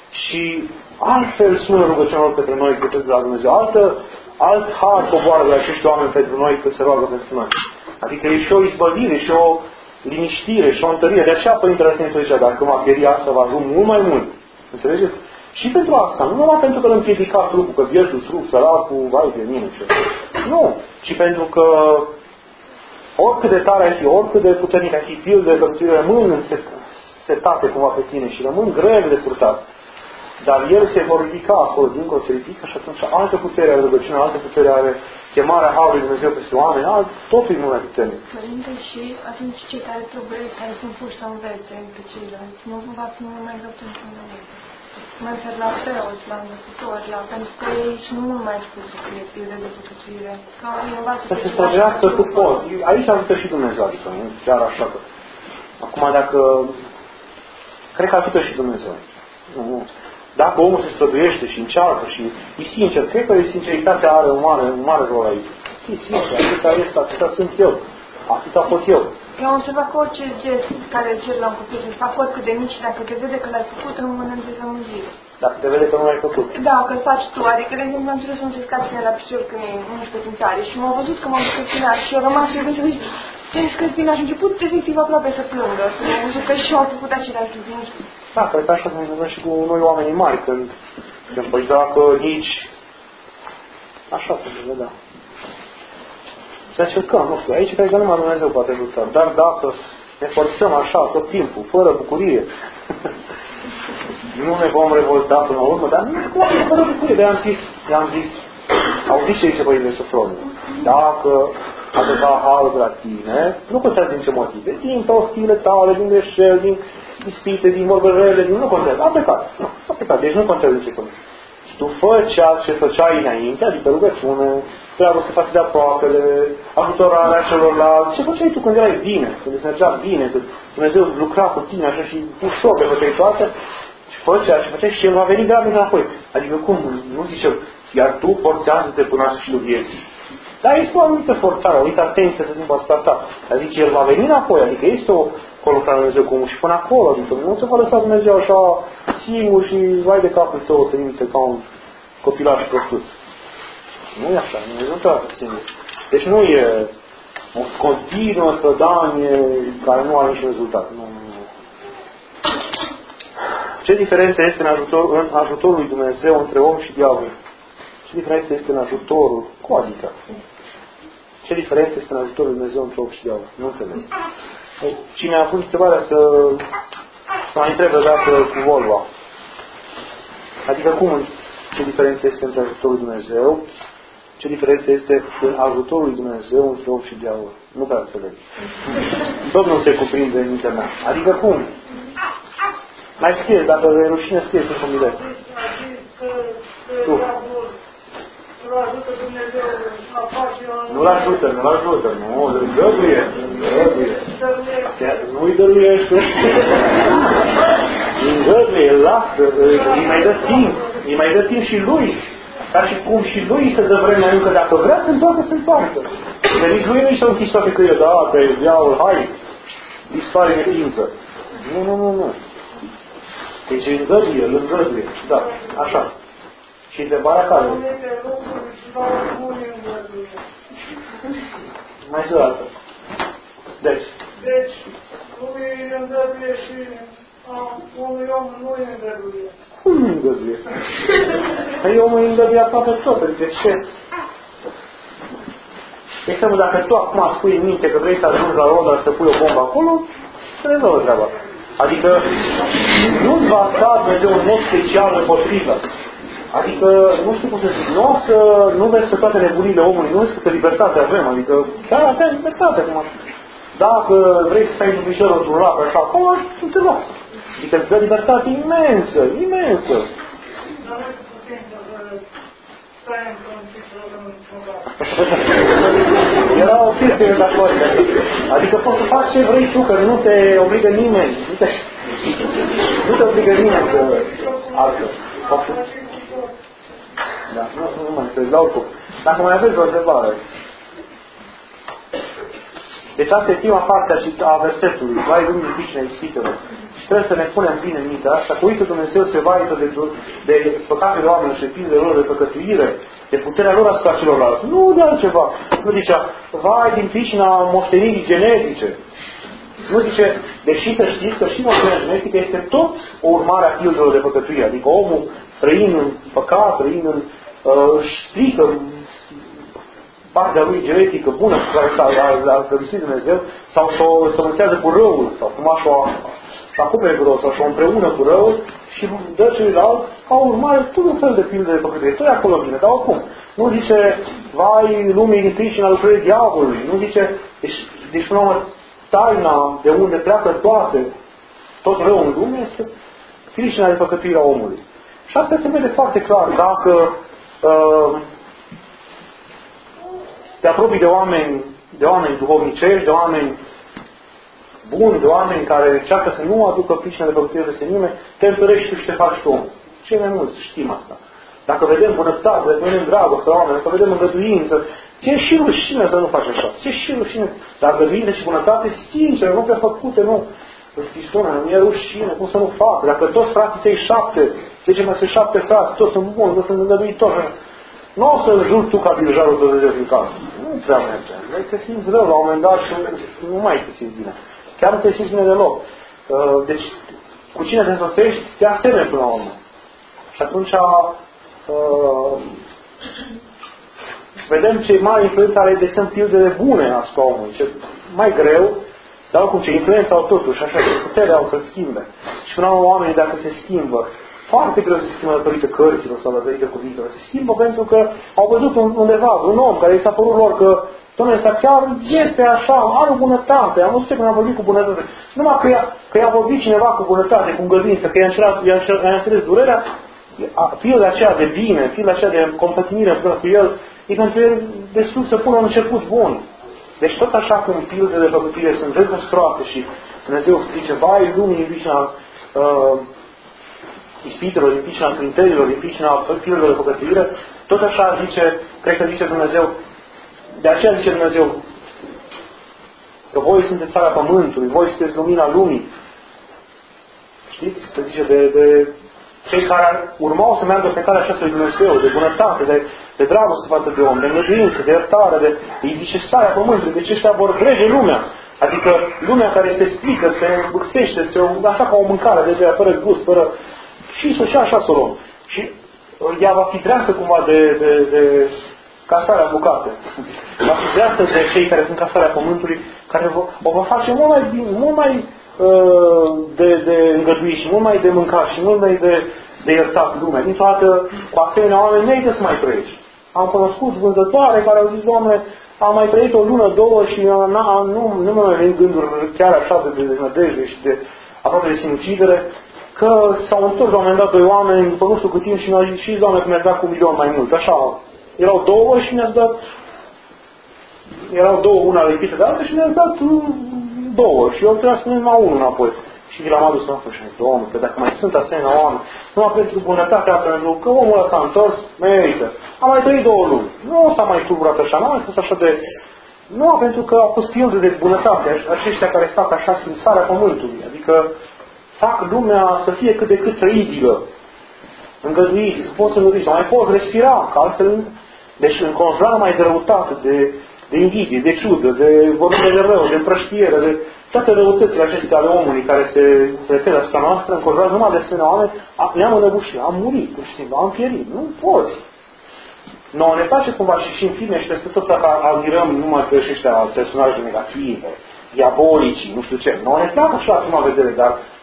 Speaker 1: și altfel sună rugăciunea către noi decât de la Dumnezeu. Altă, alt har coboară de acești oameni pentru noi cât se roagă pentru noi. Adică e și o izbăvire și o liniștire și o întărire. De aceea Părintele Sfântul zicea, dacă va pieri asta, va ajunge mult mai mult. Înțelegeți? Și pentru asta. Nu numai pentru că îl împiedica trupul, că vietul trup, săracul, vai de mine. Ce. Nu. Ci pentru că oricât de tare ai fi, oricât de puternic ai fi, pilde de păcătuire rămân în setate cumva pe tine și rămân grele de purtat. Dar el se vor ridica acolo, dincolo se ridică și atunci altă putere are rugăciunea, altă putere are chemarea Harului Dumnezeu peste oameni, alt, totul e mult mai puternic.
Speaker 2: Părinte, și atunci cei care trebuie, care sunt puși să învețe pe ceilalți, nu va fi mult mai greu pentru noi. Mă refer la preoți, la învățători, la, pentru că ei și nu mai spun să fie pilde de păcătuire.
Speaker 1: Să se străgească cu pot. Aici ajută și Dumnezeu, adică nu chiar așa că... Acum dacă... Cred că ajută și Dumnezeu. Nu, nu. Dacă omul se străduiește și încearcă și e sincer, cred că sinceritatea are un mare, un mare rol aici. E sincer, atâta este, atâta sunt eu, atâta pot eu.
Speaker 2: Eu am observat că orice gest care îl cer la un copil, să-l fac oricât de mici, dacă te vede că l-ai făcut, rămâne în dezamăgire.
Speaker 1: Dacă te vede că nu l-ai făcut.
Speaker 2: Da, că îl faci tu. Adică, de exemplu, am înțeles să-mi se scați la picior când e unsprezece tare și m-au văzut că m-am dus final și eu rămas și eu gândit, ce-ai scăt bine, și început efectiv aproape să plângă. M-am văzut că și eu am făcut același lucru.
Speaker 1: Da, cred că așa se întâmplă și cu noi oamenii mari, când, când păi dacă nici... Așa se vedea. Să încercăm, nu știu, aici cred că numai Dumnezeu poate ajuta. Dar dacă ne forțăm așa tot timpul, fără bucurie, nu ne vom revolta până la urmă, dar nu e fără bucurie. De-aia am zis, i-am zis, auziți ce zice Părintele Sofronie, dacă a dat harul de la tine, nu contează din ce motive, din prostile tale, din greșeli, din ispite, din vorbe rele, din nu contează, a plecat. Nu, a plecat, deci nu contează din ce contează. Tu fă ceea ce făceai înainte, adică rugăciune, treabă să faci de aproapele, ajutorarea celorlalți, ce făceai tu când erai bine, când îți mergea bine, când Dumnezeu lucra cu tine așa și ușor de făceai toate, și fă ceea ce făceai și El va veni grabnic înapoi. Adică cum, nu zice, iar tu forțează-te până la sfârșitul vieții. Dar este o anumită forțare, o anumită atenție de timp asupra ta. Adică El va veni înapoi, adică este o colucrare Dumnezeu cu și până acolo, adică nu se va lăsa Dumnezeu așa singur și vai de capul tău să imite ca un copilaș prostuț. Nu e așa, Dumnezeu nu te lasă singur. Deci nu e o continuă strădanie care nu are niciun rezultat. Nu, nu, nu. Ce diferență este în, ajutor, în ajutorul lui Dumnezeu între om și diavol? Ce diferență este în ajutorul? Cu adică? Ce diferență este în ajutorul lui Dumnezeu între om și diavol? Nu înțeleg. Cine a pus întrebarea să, să mai întrebe dacă cu Volva. Adică cum, ce diferență este între ajutorul lui Dumnezeu? Ce diferență este în ajutorul lui Dumnezeu între om și diavol? Nu prea înțeleg. Tot nu se cuprinde în mintea mea. Adică cum? Mai scrie, dacă e rușine, scrie să cum direct. Tu. Nu-l ajută, nu-l ajută, nu, îl îngăduie, îngăduie. Nu-i dăruiește. Îi îngăduie, îl lasă, îi mai dă timp, îi mai dă timp și lui. Ca și cum și lui să dă vremea încă, dacă vrea să întoarcă, să întoarcă. Că nici lui nu-i s-a închis toate că e, da, că e diavol, hai, dispare neființă. Nu, nu, nu, nu. Deci îi îngăduie, îl îngăduie, da, așa. Și întrebarea care? Mai zi o dată. Deci.
Speaker 3: Deci, lui îi îngăduie și unui om nu îi îngăduie.
Speaker 1: Cum nu îi îngăduie? Păi omul îi îngăduie aproape tot. De ce? De exemplu, dacă tu acum spui în minte că vrei să ajungi la Rodar să pui o bombă acolo, să rezolvă treaba. Adică nu-ți va sta Dumnezeu în mod special împotrivă. Adică, nu știu cum să zic, nu o să nu vezi pe toate nebunile omului, nu vezi câtă libertate avem, adică chiar avem libertate acum. Dacă vrei să stai în picior într-un lac așa, acum nu te lasă. Adică îți dă libertate imensă, imensă. Era o chestie de acolo. Adică poți să faci ce vrei tu, că nu te obligă nimeni. Nu te, nu te obligă nimeni să altă. Da, nu, nu mai înțeleg, la oricum. Dacă mai aveți o întrebare. Deci asta e prima parte a versetului. Vai Dumnezeu vicine ispitelor. Și trebuie să ne punem bine în mintea asta, că uite Dumnezeu se vaită de, de păcatele oamenilor și de pildele lor de păcătuire, de puterea lor asupra celorlalți. Nu de altceva. Nu zicea, vai din pricina moștenirii genetice. Nu zice, deși să știți că și moștenirea genetică este tot o urmare a pildelor de păcătuire. Adică omul trăind în păcat, trăind în uh, își strică partea lui genetică bună cu care s-a zăvisit Dumnezeu, sau s-o sămânțează cu răul, sau cum așa și acopere cu răul, sau și-o împreună cu răul și dă celuilalt, ca urmare tot un fel de pilde de păcătuire. Tot e acolo bine, dar oricum. Nu zice, vai lumii din pricina lucrării diavolului. Nu zice, deci, deci până la urmă, taina de unde pleacă toate, tot răul în lume, este pricina de păcătuire a omului. Și asta se vede foarte clar dacă uh, te apropii de oameni, de oameni duhovnicești, de oameni buni, de oameni care încearcă să nu aducă pricina de păcătuire peste nimeni, te întărești tu și te faci tu om. Cei mai mulți știm asta. Dacă vedem bunătate, dacă vedem dragoste la oameni, dacă vedem îngăduință, ți-e și rușine să nu faci așa. Ți-e și rușine. Dar îngăduință și bunătate, sincer, nu pe făcute, nu. Îți zici, Doamne, nu e rușine, cum să nu fac? Dacă toți frații tăi șapte, zice mai sunt șapte frați, toți sunt buni, toți sunt îngăduitori. Nu o să jur tu ca biljarul de Dumnezeu din casă. Nu prea merge. Vei te simți rău la un moment dat și nu mai te simți bine. Chiar nu te simți bine deloc. Deci, cu cine te însoțești, te asemeni până la urmă. Și atunci uh, vedem ce mare influență are de exemplu pildele bune asupra omului. Ce mai greu, dar oricum ce influență au totuși, așa, ce putere au să schimbe. Și până la urmă oamenii dacă se schimbă, foarte greu se schimbă datorită cărților sau datorită cuvintelor. Se schimbă pentru că au văzut undeva un om care i s-a părut lor că Dom'le, ăsta chiar este așa, are o bunătate. Am văzut că mi-a vorbit cu bunătate. Numai că i-a, că i-a vorbit cineva cu bunătate, cu îngăduință, că i-a, i-a, i-a înțeles durerea, fiul aceea de bine, fiul aceea de compătimire împreună cu el, e pentru el destul să pună un început bun. Deci tot așa cum pildele de păcătuire sunt dezăstroase și Dumnezeu zice, vai lumii în pricina uh, ispitelor, din pricina crinterilor, din pricina pildelor de păcătuire, tot așa zice, cred că zice Dumnezeu, de aceea zice Dumnezeu că voi sunteți țara pământului, voi sunteți lumina lumii. Știți? Că zice de, de cei care urmau să meargă pe calea aceasta lui Dumnezeu, de bunătate, de, de dragoste față de om, de îngăduință, de iertare, de, îi zice țara pământului, deci ăștia vor rege lumea. Adică lumea care se strică, se îmbârțește, se, așa ca o mâncare, deci fără gust, fără... Și și așa să o luăm. Și ea va fi dreasă cumva de, de, de casarea bucată. Va fi dreasă de cei care sunt casarea pământului, care o va face mult mai bine, mult mai uh, de, de îngăduit și mult mai de mâncat și mult mai de, de iertat lumea. Niciodată cu asemenea oameni merită să mai trăiești. Am cunoscut vânzătoare care au zis, Doamne, am mai trăit o lună, două și na, nu, nu mă vin gânduri chiar așa de deznădejde și de aproape de sinucidere, că s-au întors la un moment dat doi oameni după nu știu cât timp și mi-au zis, și Doamne, că mi-ați dat cu un milion mai mult. Așa, erau două și mi-ați dat, erau două, una lipită de altă și mi-ați dat două. Și eu trebuia să numai unul înapoi. Și l-am adus înapoi și am zis, Doamne, că dacă mai sunt asemenea oameni, numai pentru bunătatea asta, pentru că omul ăsta s-a întors, merită. Am mai trăit două luni. Nu s-a mai tulburat așa, n-am mai fost așa de... Nu, pentru că au fost pilde de bunătate, aceștia care fac așa sfințarea pământului. Adică fac lumea să fie cât de cât trăibilă, îngăduiți, să poți să îngăduiți, să mai poți respira, că altfel, deci înconjura mai de răutate, de, de invidie, de ciudă, de vorbire de rău, de împrăștiere, de toate răutățile acestea ale omului care se repetă asupra noastră, înconjurați numai de asemenea oameni, ne-am înăbușit, am murit, pur și simplu, am pierit. Nu poți. Nouă ne place cumva și, și în filme și peste tot dacă admirăm numai pe ăștia personaje negative, diabolici, nu știu ce. Nouă ne plac așa prima vedere, dar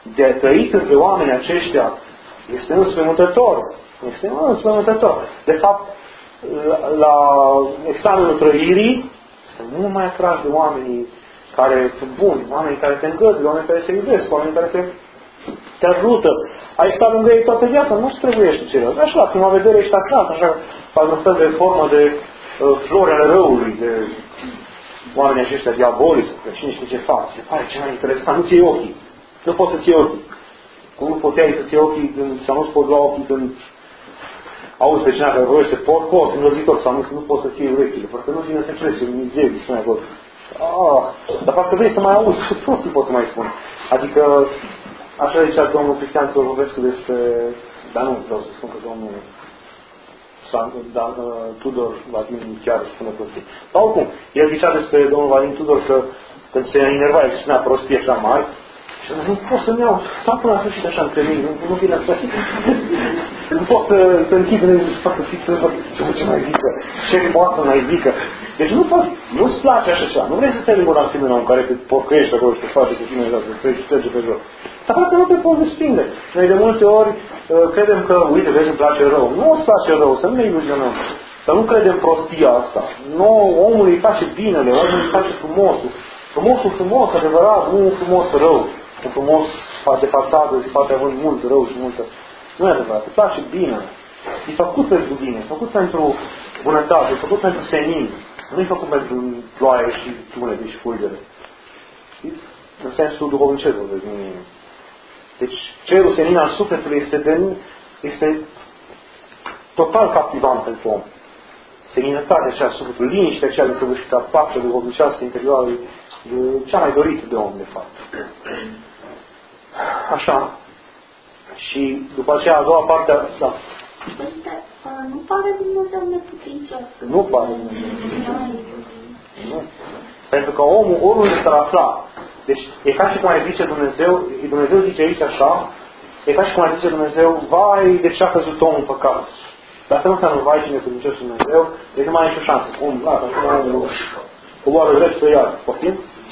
Speaker 1: de trăit între oamenii aceștia este înspăimântător. Este înspăimântător. De fapt, la examenul trăirii, să nu mai atragi de oamenii care sunt buni, oamenii care te îngăduie, oamenii care te iubesc, oamenii care te, te ajută. Ai stat lângă ei toată viața, nu-ți trebuiește celălalt. Așa, la prima vedere ești atras, așa, ca un fel de formă de uh, flori ale răului, de oamenii aceștia diabolici, că cine știe ce fac, se pare ceva interesant, nu ți iei ochii. Nu poți să-ți iei ochii. Cum nu puteai să-ți iei ochii când, sau nu-ți poți lua ochii când auzi pe cineva care vorbește porcos, îngrozitor, sau nu, nu poți să-ți iei urechile, pentru că nu vine să crezi, în mizerii, spune acolo. Ah, dar parcă vrei să mai auzi, ce prostii poți să mai spun. Adică, așa zicea domnul Cristian Țărovescu despre, dar nu vreau să spun că domnul da, Tudor Vadim chiar spune prostii. Dar oricum, el zicea despre domnul Vadim Tudor că când se enerva, el spunea prostii așa mari, și nu pot să-mi iau, stau până la sfârșit așa între mine, nu, nu vine să nu pot să, să închid în să facă fix, să facă ce mai zică, ce poate mai zică. Deci nu poți, nu-ți place așa ceva, nu vrei să stai lingura în asemenea în care te porcăiești acolo și te face cu tine, să te șterge pe jos. Dar poate nu te poți desprinde. Noi de multe ori uh, credem că, uite, vezi, îmi place rău. Nu îți place rău, să nu ne iluzionăm. Să nu credem prostia asta. Nu, omul îi face binele, omul îi face frumosul. Frumosul frumos, adevărat, nu un frumos rău. Un frumos de fațadă, se face având mult rău și multă. Nu e adevărat, îți place bine. E făcut pentru bine, e făcut pentru bunătate, e făcut pentru senin. Nu e făcut pentru ploaie și tunete și fulgere. Știți? În sensul duhovnicesc, vă vezi. Deci, cerul senin al sufletului este, de, este total captivant pentru om. Seninătatea aceea sufletului, liniștea aceea de săvârșită, pacea duhovnicească interioară, e cea mai dorită de om, de fapt. Așa. Și după aceea, a doua parte, da.
Speaker 4: Nu pare Dumnezeu neputincios.
Speaker 1: Nu pare Dumnezeu. Nu. Pentru că omul oriunde s-ar afla. Deci e ca și cum ai zice Dumnezeu, Dumnezeu zice aici așa, e ca și cum ai zice Dumnezeu, vai, de ce a căzut omul în păcat. Dar să nu înseamnă, vai, cine neputincios Dumnezeu, deci nu mai ai nicio șansă. Om, gata, acum omul coboară drept pe iar. Poftim?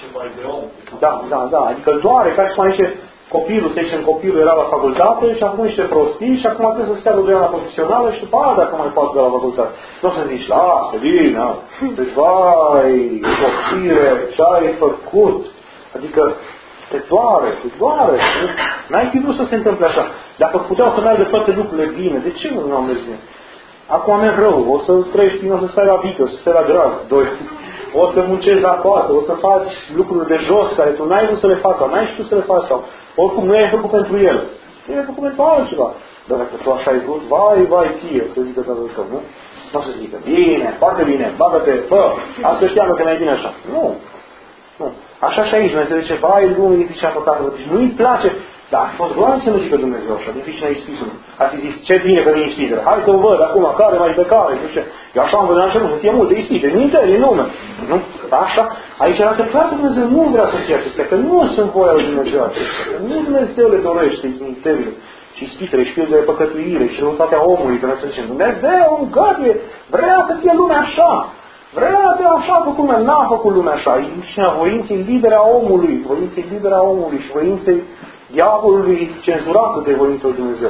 Speaker 1: Da, da, da. Adică doare, ca și cum aici copilul, să zicem, copilul era la facultate și a făcut niște prostii și acum trebuie să stea doi ani la profesională și după aia dacă mai poate de la facultate. Nu o să zici, lasă, bine, deci, vai, copile, ce ai făcut? Adică te doare, te doare. N-ai fi vrut să se întâmple așa. Dacă puteau să meargă toate lucrurile bine, de ce nu am mers bine? Acum merg rău, o să trăiești bine, o să stai la vită, o să stai la grad, doi. O să muncești la coasă, o să faci lucruri de jos care tu n-ai vrut să le faci sau n-ai știut să le faci sau oricum nu ai făcut pentru el. Nu ai făcut pentru altceva. Dar dacă tu așa ai vrut, vai, vai, ție, să zică tatăl tău, nu? Nu o să zică, bine, foarte bine, bagă-te, fă, asta știam că mai bine așa. Nu. Nu. Așa și aici, Dumnezeu zice, vai, Dumnezeu, din pricina păcatelor. Deci nu-i place. Dar a fost glorie să nu zică Dumnezeu așa, din pricina ispitului. Ar fi zis, ce bine că nu e ispită. Hai să-mi văd acum, care mai pe care, nu știu ce. Eu așa am văzut la început, să fie multe ispite, în interi, în lume. Nu? Așa, aici arată clar că Dumnezeu nu vrea să fie acestea, că nu sunt voia lui Dumnezeu acestea. Că nu Dumnezeu le dorește ispitele și ispitele și pilzele de păcătuire și răutatea omului, că noi să zicem, Dumnezeu îngăduie, vrea să fie lumea așa. Vrea să așa făcut lumea, n-a făcut lumea așa. E voinței libere a omului, voinței libere a omului și voinței diavolului cenzurată de voința lui Dumnezeu.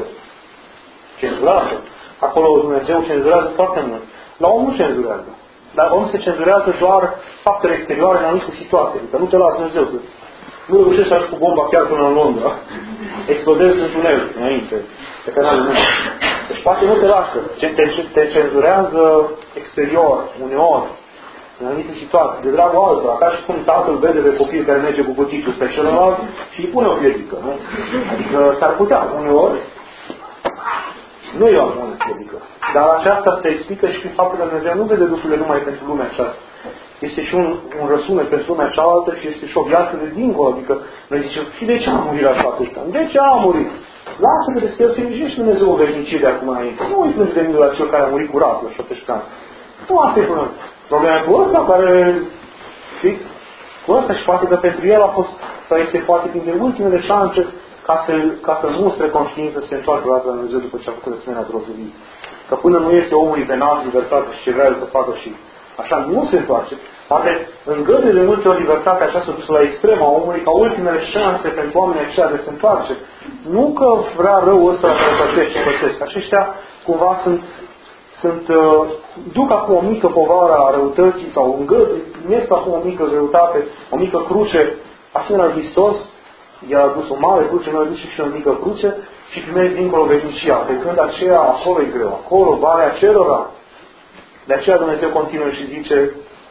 Speaker 1: Cenzurată. Acolo Dumnezeu cenzurează foarte mult. La om nu cenzurează. Dar om se cenzurează doar faptele exterioare în anumite situații. Adică nu te lasă Dumnezeu să nu reușești să ajungi cu bomba chiar până în Londra. Explodezi în tunel înainte. Pe canalul meu. Deci poate nu te lasă. Te, te cenzurează exterior, uneori. În anumite situații, de dragul altora, ca și cum tatăl vede pe copil care merge cu cuțitul pe celălalt și îi pune o piedică, nu? Adică s-ar putea, uneori, nu e o bună piedică. Dar aceasta se explică și prin faptul că Dumnezeu nu vede lucrurile numai pentru lumea aceasta. Este și un, un răsunet pentru lumea cealaltă și este și o viață de dincolo. Adică noi zicem, și de ce a murit așa atâta? De ce a murit? Lasă-că despre el se îngrijește Dumnezeu o veșnicie de acum înainte. Nu îi plânge de mine la cel care a murit curat la șaptesprezece ani. Nu asta e până. Problema cu ăsta care, știți, cu ăsta și poate că pentru el a fost, sau este poate printre ultimele șanse ca să, ca să mustre conștiință să se întoarcă la Dumnezeu Dumnezeu după ce a făcut asemenea grozăvii. Că până nu este omul penal, libertate și ce vrea să facă și Așa nu se face. Poate îngăduie de multe ori libertatea aceasta dusă la extrema omului ca ultimele șanse pentru oamenii aceia de se întoarce. Nu că vrea rău ăsta care pățește și pățesc. Aceștia cumva sunt, sunt uh, duc acum o mică povară a răutății sau îngăduie, primesc acum o mică greutate, o mică cruce asemenea Hristos. El a dus o mare cruce, noi aduce și o mică cruce și primesc dincolo veșnicia. Pe când aceea acolo e greu, acolo valea celora. De aceea Dumnezeu continuă și zice: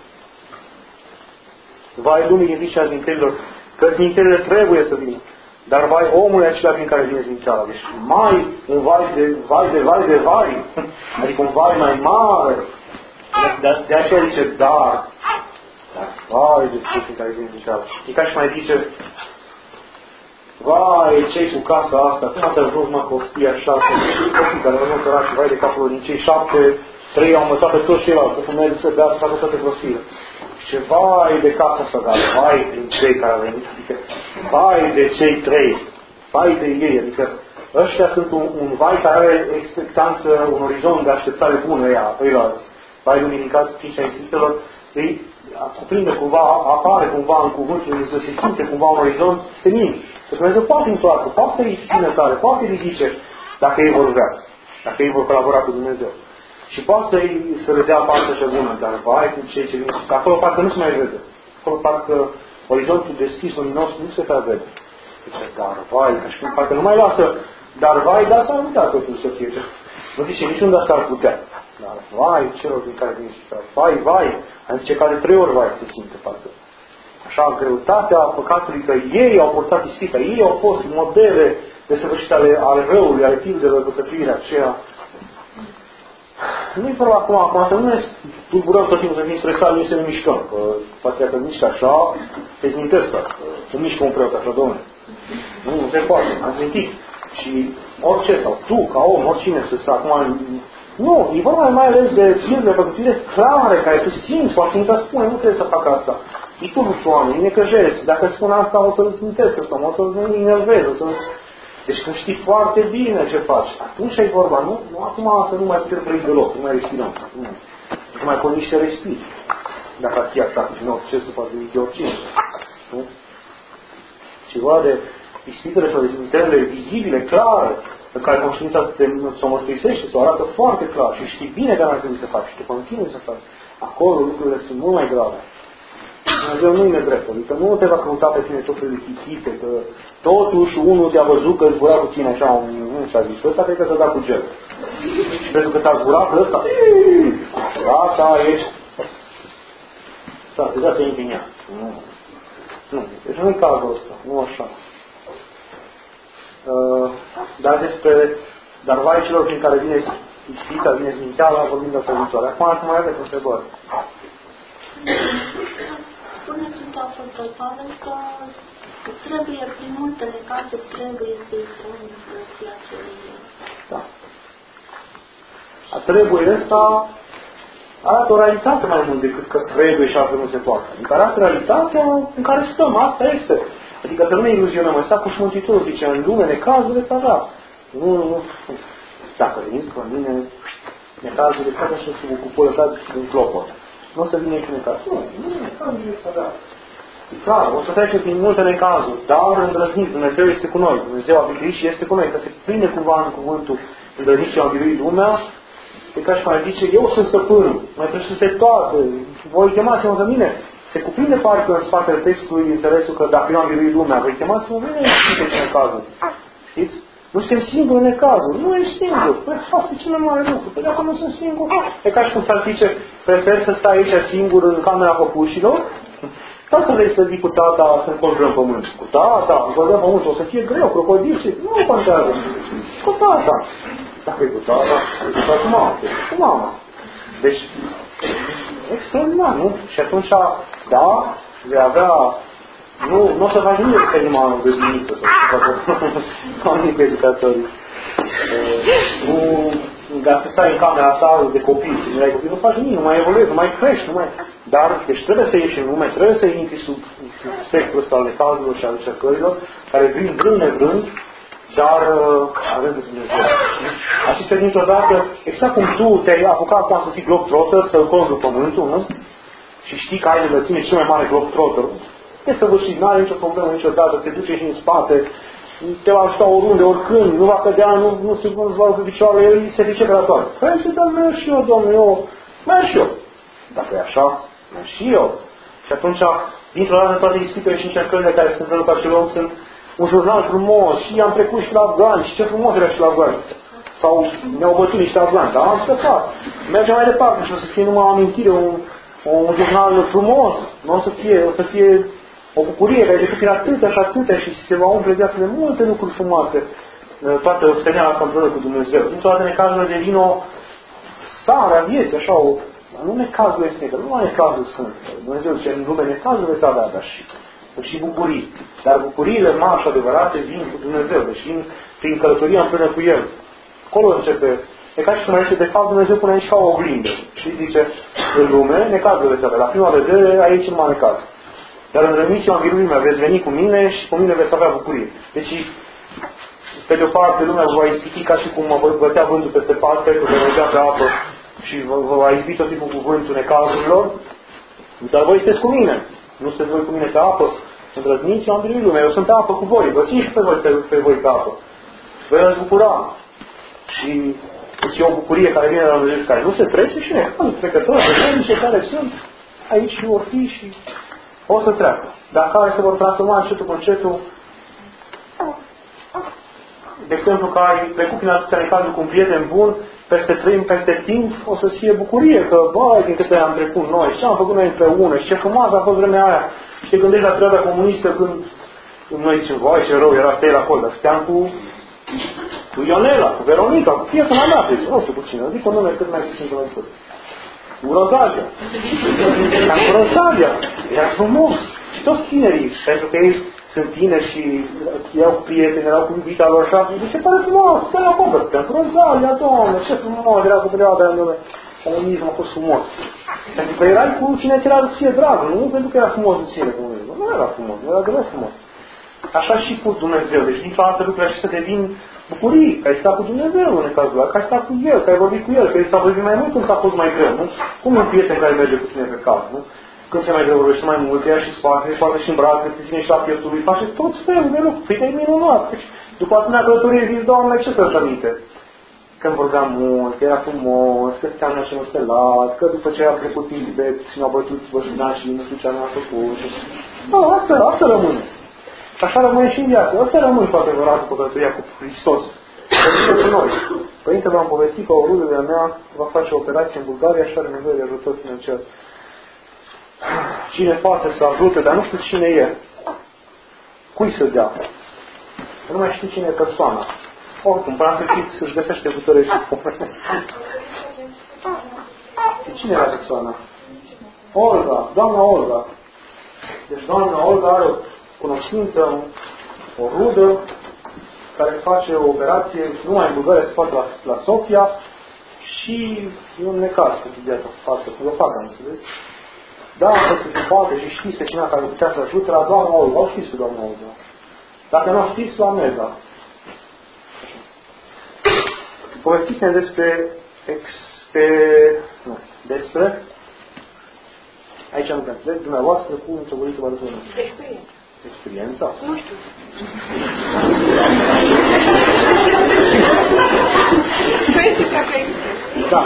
Speaker 1: vai lumii din vicea zmintelilor, că zmintelile trebuie să vină. Dar vai omului acela prin care vine zminteala. Deci mai un vai de vai de vai de vai. Adică un vai mai mare. De, de aceea zice dar. Dar vai de cei prin care vine zminteala. E ca și mai zice: vai, ce-i cu casa asta? Cum ați ajuns mă cu ostia șapte? Copii care rămân săraci, vai de capul din cei șapte, trei au învățat pe toți ceilalți, să merg să dea să facă toate prostiile. Și vai de casa asta, dar vai din cei care au venit, adică vai de cei trei, vai de ei, adică ăștia sunt un, un vai care are expectanță, un orizont de așteptare bună ea, ăilalți. Vai lumii din casa cinci a instinctelor, ei cuprinde cumva, apare cumva în cuvântul Lui Dumnezeu, se simte cumva un orizont senin. Că Dumnezeu poate întoarcă, poate să-i țină tare, poate să-i ridice, dacă ei vor vrea, dacă ei vor colabora cu Dumnezeu. Și poate să-i să le dea partea cea bună, dar vai cu cei ce vin. Acolo parcă nu se mai vede. Acolo parcă orizontul deschis, luminos, nu se prea vede. Zice, dar vai, ca și cum parcă nu mai lasă, dar vai, dar s-ar putea totul să fie. Nu zice niciunde s-ar putea. Dar vai, celor din care vin și vai, vai, am zice că de trei ori vai se simte parcă. Așa, greutatea păcatului, că ei au purtat ispita, ei au fost modele de săvârșite ale, ale răului, ale timpului de răzbătătuire aceea. Nu-i vorba acum, acum să nu ne tulburăm tot timpul să fim stresați, nu să ne mișcăm. Că poate că mișcă așa, se-i zmintesc că nu mișcă un preot așa, domnule. Nu, nu se poate, am zmintit. Și orice, sau tu, ca om, oricine, să acum... Nu, e vorba mai ales de țineri de păcătuire clare, care tu simți, poate Sfânta spune, nu trebuie să fac asta. E tu nu oameni, îi necăjezi. Dacă spun asta, o să-l smintesc, sau o să-l enervezi, o să-l... Deci când știi foarte bine ce faci, atunci ai vorba, nu? Nu acum să nu mai putem trăi deloc, nu mai respirăm. Nu, nu mai poți nici să respiri. Dacă ar fi așa, și nu, ce să poate de oricine. Nu? Ceva de ispitele sau de zmintelele vizibile, clare, în care conștiința te o mărturisește, să o arată foarte clar și știi bine că n-ar trebui să faci și tu continui să faci. Acolo lucrurile sunt mult mai grave. Dumnezeu nu-i nedrept, adică nu te va căuta pe tine tot felul de chichite, că totuși unul te-a văzut că zbura cu tine așa, un și-a zis, ăsta cred că s-a dat cu gel. Și pentru că ți-a zburat pe ăsta, gata, ești... Da, deja se împinea. Nu. Nu. Deci nu-i cazul ăsta, nu așa. Uh, dar despre, dar vai celor prin care vine ispita, vine zminteala, vorbim de o viitoare. Acum mai aveți întrebări.
Speaker 4: Spune Sfântul Apostol Pavel că trebuie, prin multele cazuri, trebuie să intrăm în împărăția cerurilor.
Speaker 1: Da. A trebuie ăsta arată o realitate mai mult decât că trebuie și altfel nu se poate. Adică arată realitatea în care stăm, asta este. Adică să nu ne iluzionăm, ăsta cu și Mântuitorul zice, în lume necazurile veți avea. Nu, nu, nu. Dacă veniți pe mine, necazurile, poate să se ocupă lăsat în clopot. Nu o să vină niciun necaz. Nu, nu, necazurile veți avea. Clar, o să trece prin multe necazuri, dar îndrăzniți, Dumnezeu este cu noi. Dumnezeu a biruit și este cu noi. Că se prinde cumva în cuvântul îndrăzniți și a biruit lumea, pe care și mai zice, eu sunt stăpânul, mai prețioase toate, voi chemați-mă pe mine. Se cuprinde parcă în spatele textului înțelesul că dacă eu am biruit lumea, voi chemați-mă pe mine, nu știu ce necazuri. Știți? Nu suntem singuri în necazuri, nu ești singur. Păi asta e cel mai mare lucru. Păi dacă nu sunt singur, e ca și cum s-ar zice, prefer să stai aici singur în camera păpușilor, sau să vrei să vii cu tata să înconjurăm pământ. Cu tata, înconjurăm pământ, o să fie greu, crocodil și nu contează. Cu tata. Dacă e cu tata, e cu mama. Cu mama. Deci, extraordinar, nu? Și atunci, da, vei avea, nu, nu o să faci nimic pe inima de dimineață, sau nimic cu educatorii. Nu, dacă stai în camera ta de copii și nu ai copii, nu faci nimic, nu mai evoluezi, nu mai crești, nu mai... Dar, deci trebuie să ieși în lume, trebuie să intri sub, sub spectrul ăsta al necazurilor și al încercărilor, care vin vrând nevrând dar avem de Dumnezeu. Asistă dintr-o dată, exact cum tu te-ai apucat acum să fii globetrotter, să-l conjuri pământul, nu? Și știi că ai de lățime cel mai mare globetrotter. E săvârșit, n-are nicio problemă niciodată, te duce și în spate, te va ajuta oriunde, oricând, nu va cădea, nu, nu se nu va pe picioarele, el se pricepe la toate. Păi și da, merg și eu, Domnule, eu, merg și eu. Dacă e așa, merg și eu. Și atunci, dintr-o dată, toate ispitele și încercările care sunt în acel om sunt un jurnal frumos și am trecut și la afgani și ce frumos era și la afgani. Sau ne-au bătut niște afgani, dar am scăpat. Mergem mai departe și o să fie numai o amintire, un, un jurnal frumos, nu o să fie, o să fie o bucurie care decât prin atâtea și atâtea și se va umple viața de multe lucruri frumoase. Toată osteneala asta împreună cu Dumnezeu. Dintr-o dată necazurile devin o sare a vieții, așa, o, nu necazul este necazul, nu necazul sunt. Dumnezeu zice, în lume necazul veți avea, dar și, și bucurii. Dar bucuriile mari și adevărate vin cu Dumnezeu, deci vin prin călătoria împreună cu El. Acolo începe. E ca și cum aici, de fapt, Dumnezeu pune aici ca o oglindă. Și zice, în lume, necazul veți avea. La prima vedere, aici nu mai necaz. Dar în remisia înviruimea veți veni cu mine și cu mine veți avea bucurie. Deci, pe de o parte, lumea vă va ispiti ca și cum vă bătea vântul peste parte, că vă mergea pe apă și vă, vă va ispiti tot timpul cu vântul necazurilor. Dar voi sunteți cu mine. Nu sunteți voi cu mine pe apă. Îndrăzniți, eu am venit lumea. Eu sunt pe apă cu voi. Vă țin și pe voi pe, pe voi pe apă. Vă veți bucura. Și deci e o bucurie care vine de la Dumnezeu, care nu se trece și necazul trecător. Niște care sunt aici și vor fi și o să treacă. Dar care se vor transforma încetul cu încetul. De exemplu, că ai trecut prin atâția necazuri cu un prieten bun, peste trăim, peste timp, o să fie bucurie că, băi, din câte am trecut noi, ce am făcut noi împreună și ce frumoasă a fost vremea aia. Și te gândești la perioada comunistă când noi zicem, vai, ce rău era să iei acolo, dar stăteam cu, cu Ionela, cu Veronica, cu fiecare mai dată, nu știu cu cine, zic un nume cât mai puțin să mai spun. Cu Rosalia. Dar cu Rosalia. Era frumos. Și toți tinerii, pentru că ei sunt tineri și iau prieteni, erau cu iubita lor așa, mi se pare frumos, stai la popă, stai cu Rosalia, Doamne, ce frumos, era cu perioada aia, nume. Comunismul a fost frumos. Pentru că erai cu cine ți era ție dragă, nu pentru că era frumos în sine comunismul. Nu era frumos, nu era deloc frumos. Așa și cu Dumnezeu. Deci dintr-o dată lucrurile așa să devin bucurii, că ai stat cu Dumnezeu în cazul ăla, că ai stat cu El, că ai vorbit cu El, că s-a vorbit mai mult când s-a fost mai greu, nu? Cum un prieten care merge cu tine pe cap, nu? Când se mai greu vorbește mai mult, ia și spate, poate și în brațe, te ține și la pieptul lui, face tot felul de lucruri. Păi te-ai minunat. Deci, după atâtea călătorie zici, Doamne, ce să-ți aminte? Când vorbeam mult, că era frumos, că stăteam așa înstelat, că după ce am trecut Tibet și ne-au bătut băștinași și nu știu ce am făcut. Da, asta, asta rămâne. Așa rămâne și în viață. Asta rămâne cu adevărat după călătoria cu Hristos. Pentru noi. Părinte, v-am povestit că o rudă de-a mea va face o operație în Bulgaria și are nevoie de ajutor financiar. Cine poate să ajute, dar nu știu cine e. Cui să dea? Nu mai știu cine e persoana. Oricum, până să știți, își găsește putere și pomene. Cine era persoana? Olga, doamna Olga. Deci doamna Olga are o cunoștință, o rudă, care face o operație, numai în Bulgaria, se face la, la Sofia și e un necaz pentru viața față. Eu fac, am înțeles. Dacă se poate și știți pe cineva care putea să ajute, la doamna Olga. Au știți pe doamna Olga. Dacă nu știți, la Mega. Povestiți-ne despre exper... nu, despre aici nu trebuie înțeleg, dumneavoastră cu înțelegărită vă arătă unul.
Speaker 2: Experiența.
Speaker 1: Experiența?
Speaker 2: Nu știu. Da.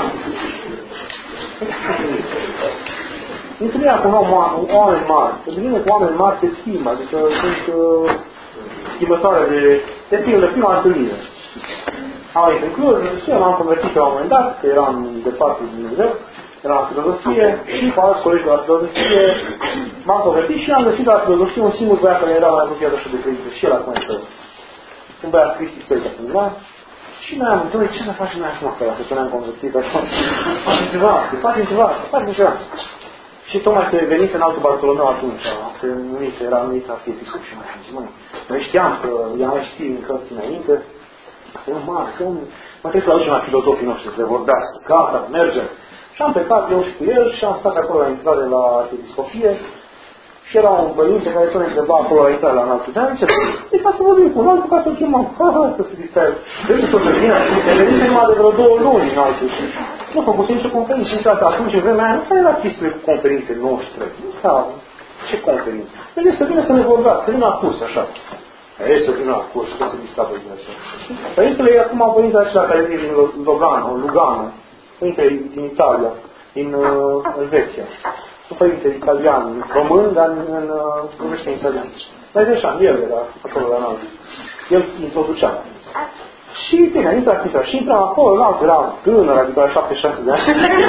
Speaker 2: Întâlnirea cu oameni mari. Întâlnirea cu oameni mari te schimbă. Adică sunt uh, schimbătoare de... de film, de prima întâlnire. Am venit în Cluj, și eu m-am convertit la un moment dat, că eram departe de Dumnezeu, eram la filozofie și cu alți colegi de la filozofie m-am convertit și am găsit la filozofie un singur băiat care era mai apropiat așa de credință și el acum este un băiat Cristi Stoica cumva și noi am întâlnit ce să facem noi acum, că dacă ne-am convertit așa, facem ceva, facem ceva, facem ceva. Și tocmai se venise în altul Bartolomeu atunci, se numise, era numit la fi episcop și mai am zis, măi, noi știam că ea mai știi în cărți înainte, asta e un mare, că un... mă trebuie să aducem la filozofii noștri să le vorbească, gata, mergem. Și am plecat eu și cu el și am stat acolo la intrare la episcopie
Speaker 1: Și era un părinte care tot ne întreba acolo la intrare la înaltul. Dar ce? E ca să vorbim cu un altul, ca să-l chemăm. Ha, ha, să se distrage. Deci să se vină. Se venise numai de vreo două luni în altul. Nu făcuse nicio conferință. Și atunci, în vremea aia, nu era chestii cu conferințe noastre. Nu ca ce conferință. Deci să vină să ne vorbească, să vină la curs, așa. Ei, să vină la curs, să se distragă din așa. Părintele e acum părintele acela care vine din Lugano, Lugano. Părintele din Italia, din uh, Elveția. Un părinte italian, român, dar în vorbește în italian. Dar de așa, el era acolo la înalt. El introducea. Și bine, intra, intra. Și intra acolo, la era tânăr, adică la șaptezeci și șase de ani.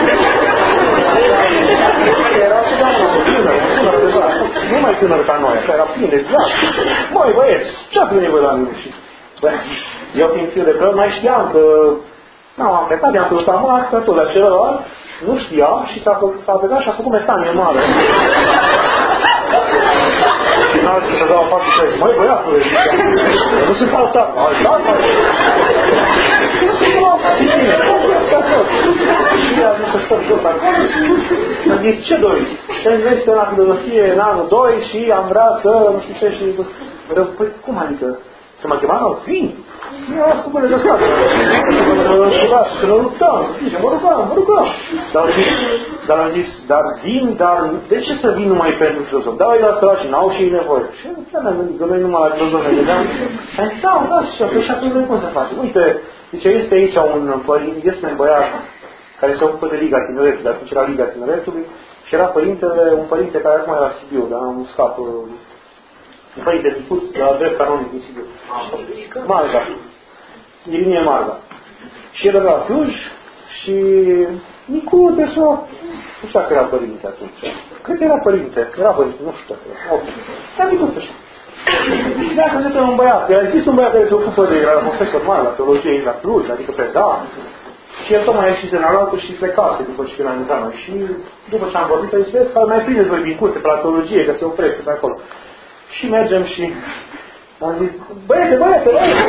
Speaker 1: Era tânăr, tânăr, nu mai tânăr ca noi, așa era plin de viață. Măi, băieți, ce ați venit voi la mine? Și, bă, eu fiind fiu de preot, mai știam că n-am am plecat, i-am făcut amarcă, tot la celălalt. Nu știa și s-a plecat și a făcut metanie mare. Și n-a zis să dau faptul că măi băiatule, nu se fac asta. Da, da. Nu se fac asta. Și a zis să stăm jos acolo. Am zis, ce doriți? Și am zis că la filozofie în anul doi și am vrea să, nu știu ce, și să, păi, cum adică? Să mă chema? Nu, vin. Nu am scupă de găsat. Să ne luptăm, mă rugăm, mă rugăm. Dar am zis, dar am zis, dar vin, dar de ce să vin numai pentru filozof? Da, ei la săraci, n-au și ei nevoie. Și nu ne-am gândit că noi numai la filozof ne gândeam. Am zis, da, da, și atunci și atunci cum să facem? Uite, zice, este aici un părinte, este un băiat care se ocupă de Liga Tineretului, dar atunci era Liga Tineretului, și era părintele, un părinte care acum era Sibiu, dar am uscat un părinte micuț, la drept canonic din Sibiu. Marga. Irinie Marga. Și el era la Cluj și micuț, așa, nu știu că era părinte atunci. Cred că era părinte, era părinte, nu știu că era. Era micuț, așa. De asta zice un băiat, că a zis un băiat care se ocupă de, era profesor mare la teologie la Cluj, adică preda. Și el tocmai a ieșit în alaltul și plecase după ce când am intrat noi. Și după ce am vorbit, a zis, vezi, mai prindeți voi din curte pe la teologie, că se oprește pe acolo. Și mergem și am zis, băiete, băiete, băiete!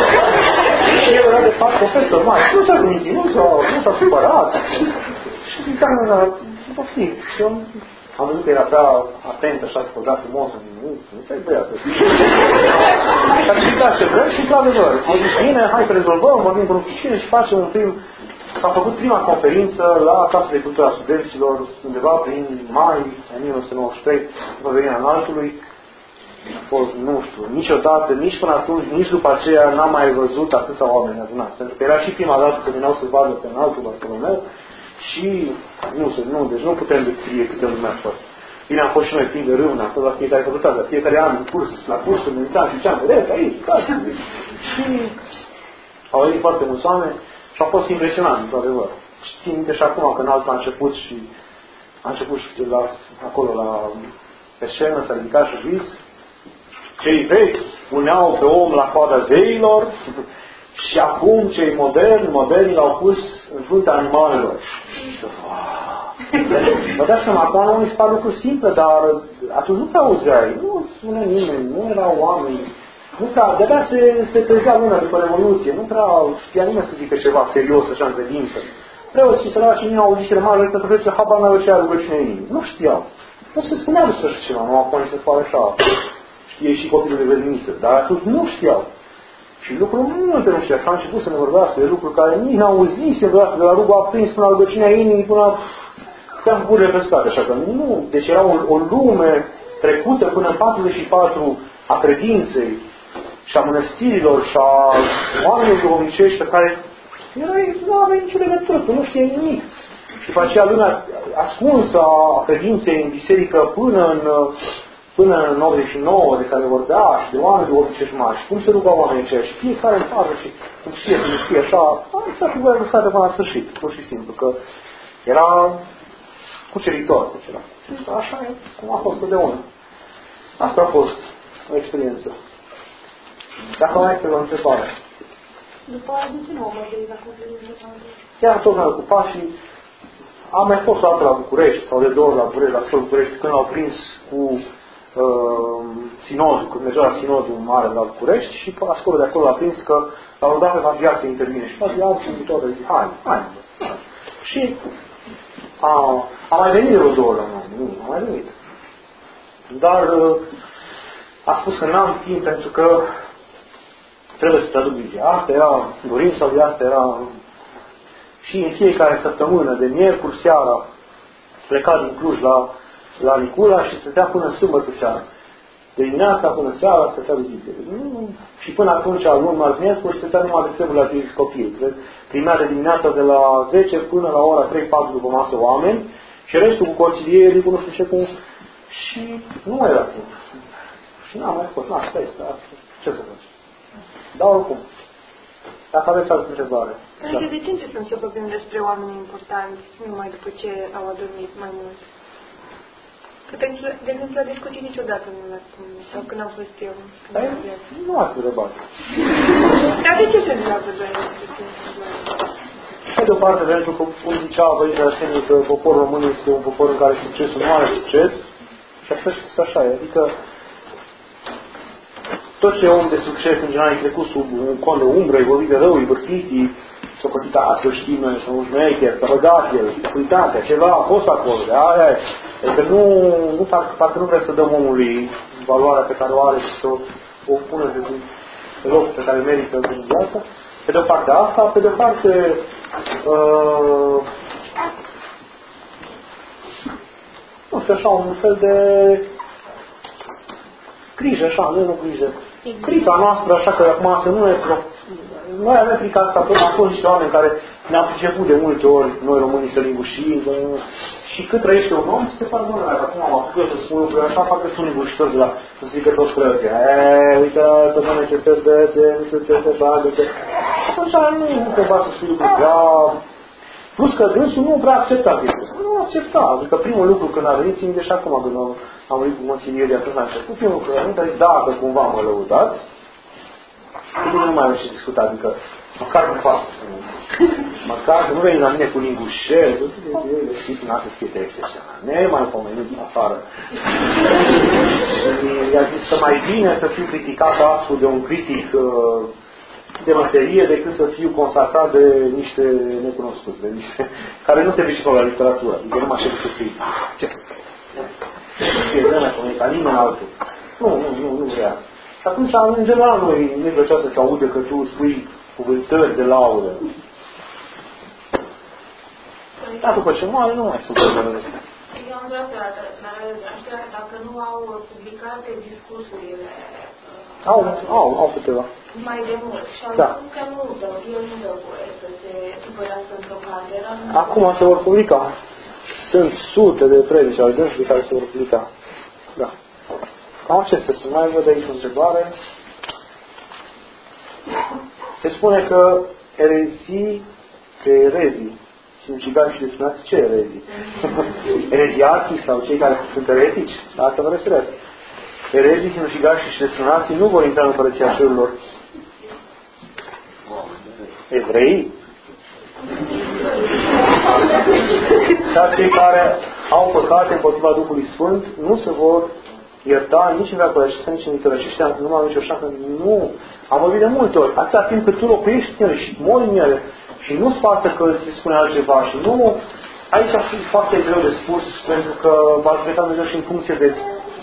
Speaker 1: Și el era de fapt profesor mare. Nu s-a gândit, nu s-a, nu s-a supărat. Și zic, da, da, da, poftim. Și eu am văzut că era prea atent, așa, spălgat frumos. Nu, nu ți-ai băiatul. Și am zis, da, ce vrem și într-adevăr. Am zis, bine, hai să rezolvăm, vorbim cu rușine și facem un prim... S-a făcut prima conferință la Casa de Cultură a Studenților, undeva prin mai o mie nouă sute nouăzeci și trei, după venirea înaltului. A fost, nu știu, niciodată, nici până atunci, nici după aceea n-am mai văzut atâția oameni adunați. Pentru că era și prima dată când veneau să vadă pe înaltul Bartolomeu și nu, nu, deci nu putem descrie câte lume a fost. Bine, am fost și noi plini de râvnă, tot la fiecare facultate, la fiecare an, în curs, la cursul, ne uitam și ziceam, vedeți, aici, aici, și au venit foarte mulți oameni și a fost impresionant, într-adevăr. Știm minte și acum, când altul a început și a început și la, acolo, la, pe scenă, s-a ridicat și zis, cei vechi puneau pe om la coada zeilor și acum cei moderni, moderni l-au pus în fruntea animalelor. Vă dați seama, acum nu mi se pare lucruri simple, dar atunci nu prea auzeai, nu spune nimeni, nu erau oameni, nu prea, de-abia se, se trezea lumea după Revoluție, nu prea știa nimeni să zică ceva serios, așa, în credință. Preoții și săraci nu au zis cele mari, să trebuie să habar n-au ce are rugăciunea inimii. Nu știau. Nu se spunea despre așa ceva, nu apoi se facă așa. Știe și copilul de vedeniță, dar atunci nu știau. Și lucruri multe nu știau. Și a început să ne vorbească de lucruri care nici n-au auzise, de la rugul aprins până la rugăciunea inimii, până la... Cam burile pescate, așa că nu. Deci era o, o lume trecută până în patruzeci și patru a credinței și a mănăstirilor și a oamenilor duhovnicești pe care erai, nu avea nicio legătură, că nu știe nimic. Și după aceea lumea ascunsă a credinței în biserică până în... până în nouăzeci și nouă, de care vorbea și de oameni de orice mari. Și cum se rugau oamenii aceia și fiecare în fază și cum știe, cum știe așa, așa și voia lăsat de până la sfârșit, pur și simplu, că era cuceritor cu ceva. Și așa e, cum a fost totdeauna. Asta a fost o experiență. Dacă mai este o întrebare.
Speaker 4: După aia, de ce nu am mai la conferință?
Speaker 1: Chiar tot mai ocupat și am mai fost o dată la București, sau de două ori la București, la Sfântul București, când l-au prins cu uh, sinodul, când mergea la sinodul mare la București și acolo de acolo l-a prins că l-au dat pe Patriarh să intervine. Și Patriarh și tot zice, hai, hai, hai. Și a, a mai venit de vreo două ori la noi, nu, a mai venit. Dar a spus că n-am timp pentru că trebuie să traduc Biblia. Asta era dorința lui, asta era... Și în fiecare săptămână, de miercuri seara, pleca din Cluj la, la Nicula și stătea până sâmbătă seara. De dimineața până seara stătea de Biblie. Și până atunci, luni, marți, miercuri, stătea numai de treburi la copii. Primea de dimineața de la zece până la ora trei patru după masă oameni și restul cu consilierii, cu nu știu ce, cum... Și nu era timp. Și n-am mai spus, n-am, stai, stai, ce să faci? Dar oricum, dacă aveți altă întrebare.
Speaker 2: Adică de ce începem să vorbim despre oameni importanți numai după ce au adormit mai mult? Că, de exemplu, la discuții niciodată nu le-a spus, sau când am fost eu.
Speaker 1: Păi, nu ați întrebat.
Speaker 2: Dar de ce se întreabă de aia?
Speaker 1: Pe de o parte, pentru că, cum zicea Părintele Arsenie, că poporul român este un popor în care succesul nu are succes, și așa și așa e. Adică, tot ce e om de succes, în general, e trecut sub un cont de umbră, e vorbit de rău, e vârtitii, s-o pătit să știm noi, să nu șmecher, să băgat el, uitatea, ceva a fost acolo, de aia e. Adică nu, nu parcă, parcă nu vrem să dăm omului valoarea pe care o are și să o, o pună de, de locul pe care merită în viață. Pe de o parte asta, pe de o parte uh, nu știu, așa, un fel de grijă, așa, nu, nu grijă. Frica noastră, așa că acum să nu ne... Noi avem frica asta, am fost niște oameni care ne-am priceput de multe ori, noi românii, să lingușim, și cât trăiește un om, se pare bună, dacă acum am apucat să spun lucruri așa, fac că sunt lingușitor de la, să zică toți preoții, eee, uite, domnule, ce te dățe, nu știu ce te bagă, ce... Atunci nu, nu cumva să spui lucruri grav. Plus că dânsul nu prea accepta chestia. Nu accepta. Adică primul lucru când a venit, țin de și acum când am venit cu consilierii atunci la început, primul lucru, nu dar dacă cumva mă lăudați, nu mai am ce discuta, adică măcar nu fac. Măcar să nu veni la mine cu lingușel, știi, n-a să scrie texte așa. Ne mai pomenit din afară. Și i-a zis că mai bine să fiu criticat astfel de un critic de materie decât să fiu consacrat de niște necunoscuți, de niște care nu se pricep la literatură. Adică nu mă aștept să scrie. Ce? E de mea, ca nimeni altul. Nu, nu, nu, nu vrea. Și atunci, în general, noi ne plăcea să te aude că tu spui cuvântări de laudă. Dar după ce moare, nu mai sunt cuvântările astea.
Speaker 4: Eu am vrea la ăștia, dacă nu au publicate discursurile...
Speaker 1: Au, au, au câteva.
Speaker 4: Mai de mult. Și am
Speaker 1: da.
Speaker 4: spus că nu dă, eu nu dă voie să se tipărească într-o carte.
Speaker 1: Acum se vor publica. Sunt sute de predici ale dânsului care se vor publica. Da. Cam acestea sunt. Mai văd aici o întrebare. Se spune că erezii, că erezii, și ucigași și desunați, ce erezii? Ereziarchii sau cei care sunt eretici? La asta vă referesc. Erezii, sinucigașii și desunații nu vor intra în Împărăția Cerurilor. Evrei? Dar cei care au păcate împotriva Duhului Sfânt nu se vor ierta nici în veacul acesta, nici în viitor. Și ăștia nu mai așa că nu. Am vorbit de multe ori. Atâta timp cât tu locuiești în ele și mori în ele și nu-ți pasă că ți spune altceva și nu... Aici ar fi foarte greu de spus, pentru că v-ați judecat Dumnezeu și în funcție de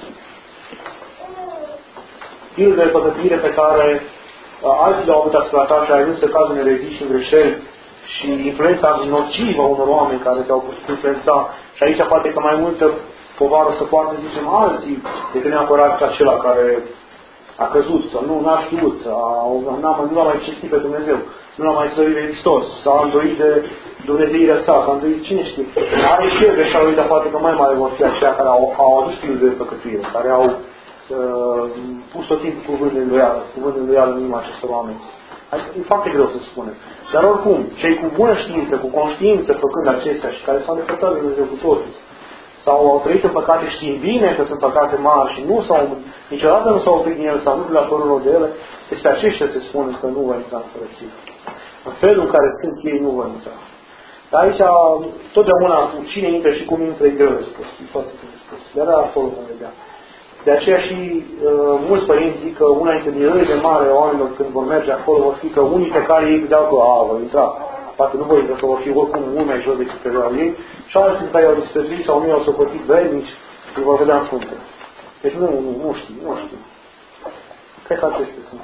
Speaker 1: stilul de păcătuire pe care uh, alții le-au avut asupra ta și ai ajuns să cazi în erezii și în greșeli și influența nocivă a unor oameni care te-au putut influența. Și aici poate că mai multă povară să poartă, zicem, alții decât neapărat acela care a căzut sau nu, n-a știut, nu l-a mai cinstit pe Dumnezeu, nu l-a mai slăvit de Hristos, s-a îndoit de Dumnezeirea sa, s-a îndoit cine știe. Are și el greșeală lui, dar poate că mai mare vor fi aceia care au, au adus stilul de păcătuire, care au uh, pus tot timpul cuvânt de îndoială, cuvânt de îndoială în inima acestor oameni. Adică e foarte greu să spunem. Dar oricum, cei cu bună știință, cu conștiință făcând acestea și care s-au îndepărtat de Dumnezeu cu totul, sau au trăit în păcate știind bine că sunt păcate mari și nu s-au, niciodată nu s-au oprit din ele sau nu le-a părut de ele, despre aceștia se spune că nu vor intra în Împărăție. În felul în care sunt ei, nu vor intra. Dar aici, totdeauna, cu cine intră și cum intră, e greu de spus. E foarte greu de spus. De-aia acolo vom vedea. De aceea și uh, mulți părinți zic că una dintre mirările mari a oamenilor când vor merge acolo vor fi că unii pe care ei vedeau că a, vor intra. Poate nu vor intra, că vor fi oricum mult mai jos decât pe ei. Și alții care i-au disprețuit sau nu i-au socotit vrednici, îi vor vedea în frunte. Deci nu, nu, nu știu, nu știu. Cred că acestea sunt.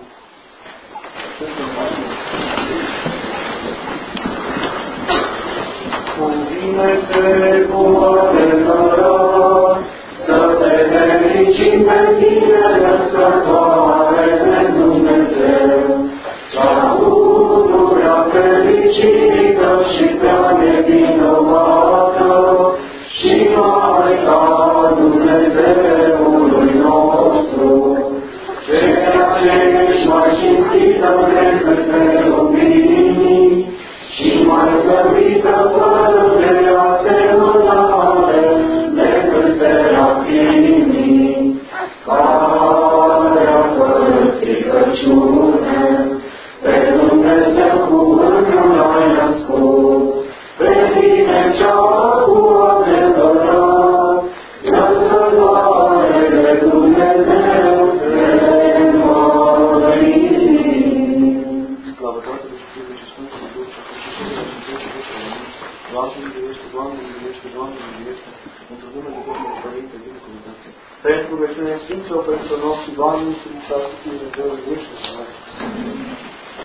Speaker 5: Convine-te cu adevărat, să te fericim pe tine, născătoare de Dumnezeu, cea pururea fericită și prea nevinovată, și Maica Dumnezeului nostru, ceea ce ești mai cinstită decât pe lumini, și mai slăvită fără de asemănare decât serafimii, care a fără stricăciune, pe Dumnezeu cuvântul ai născut, pe tine cea cu adevărat, născătoare de Dumnezeu, de noi.
Speaker 1: Slavă Tatălui și Fiului și Sfântului Duh, și acum și pururea și în vecii vecii. Doamne miluiește, Doamne miluiește, Doamne miluiește, pentru numele Domnului Părinte, binecuvântat. Pentru rugăciunea Sfinților, pentru nostru, Doamne, Sfântul Dumnezeu, Dumnezeu, Dumnezeu,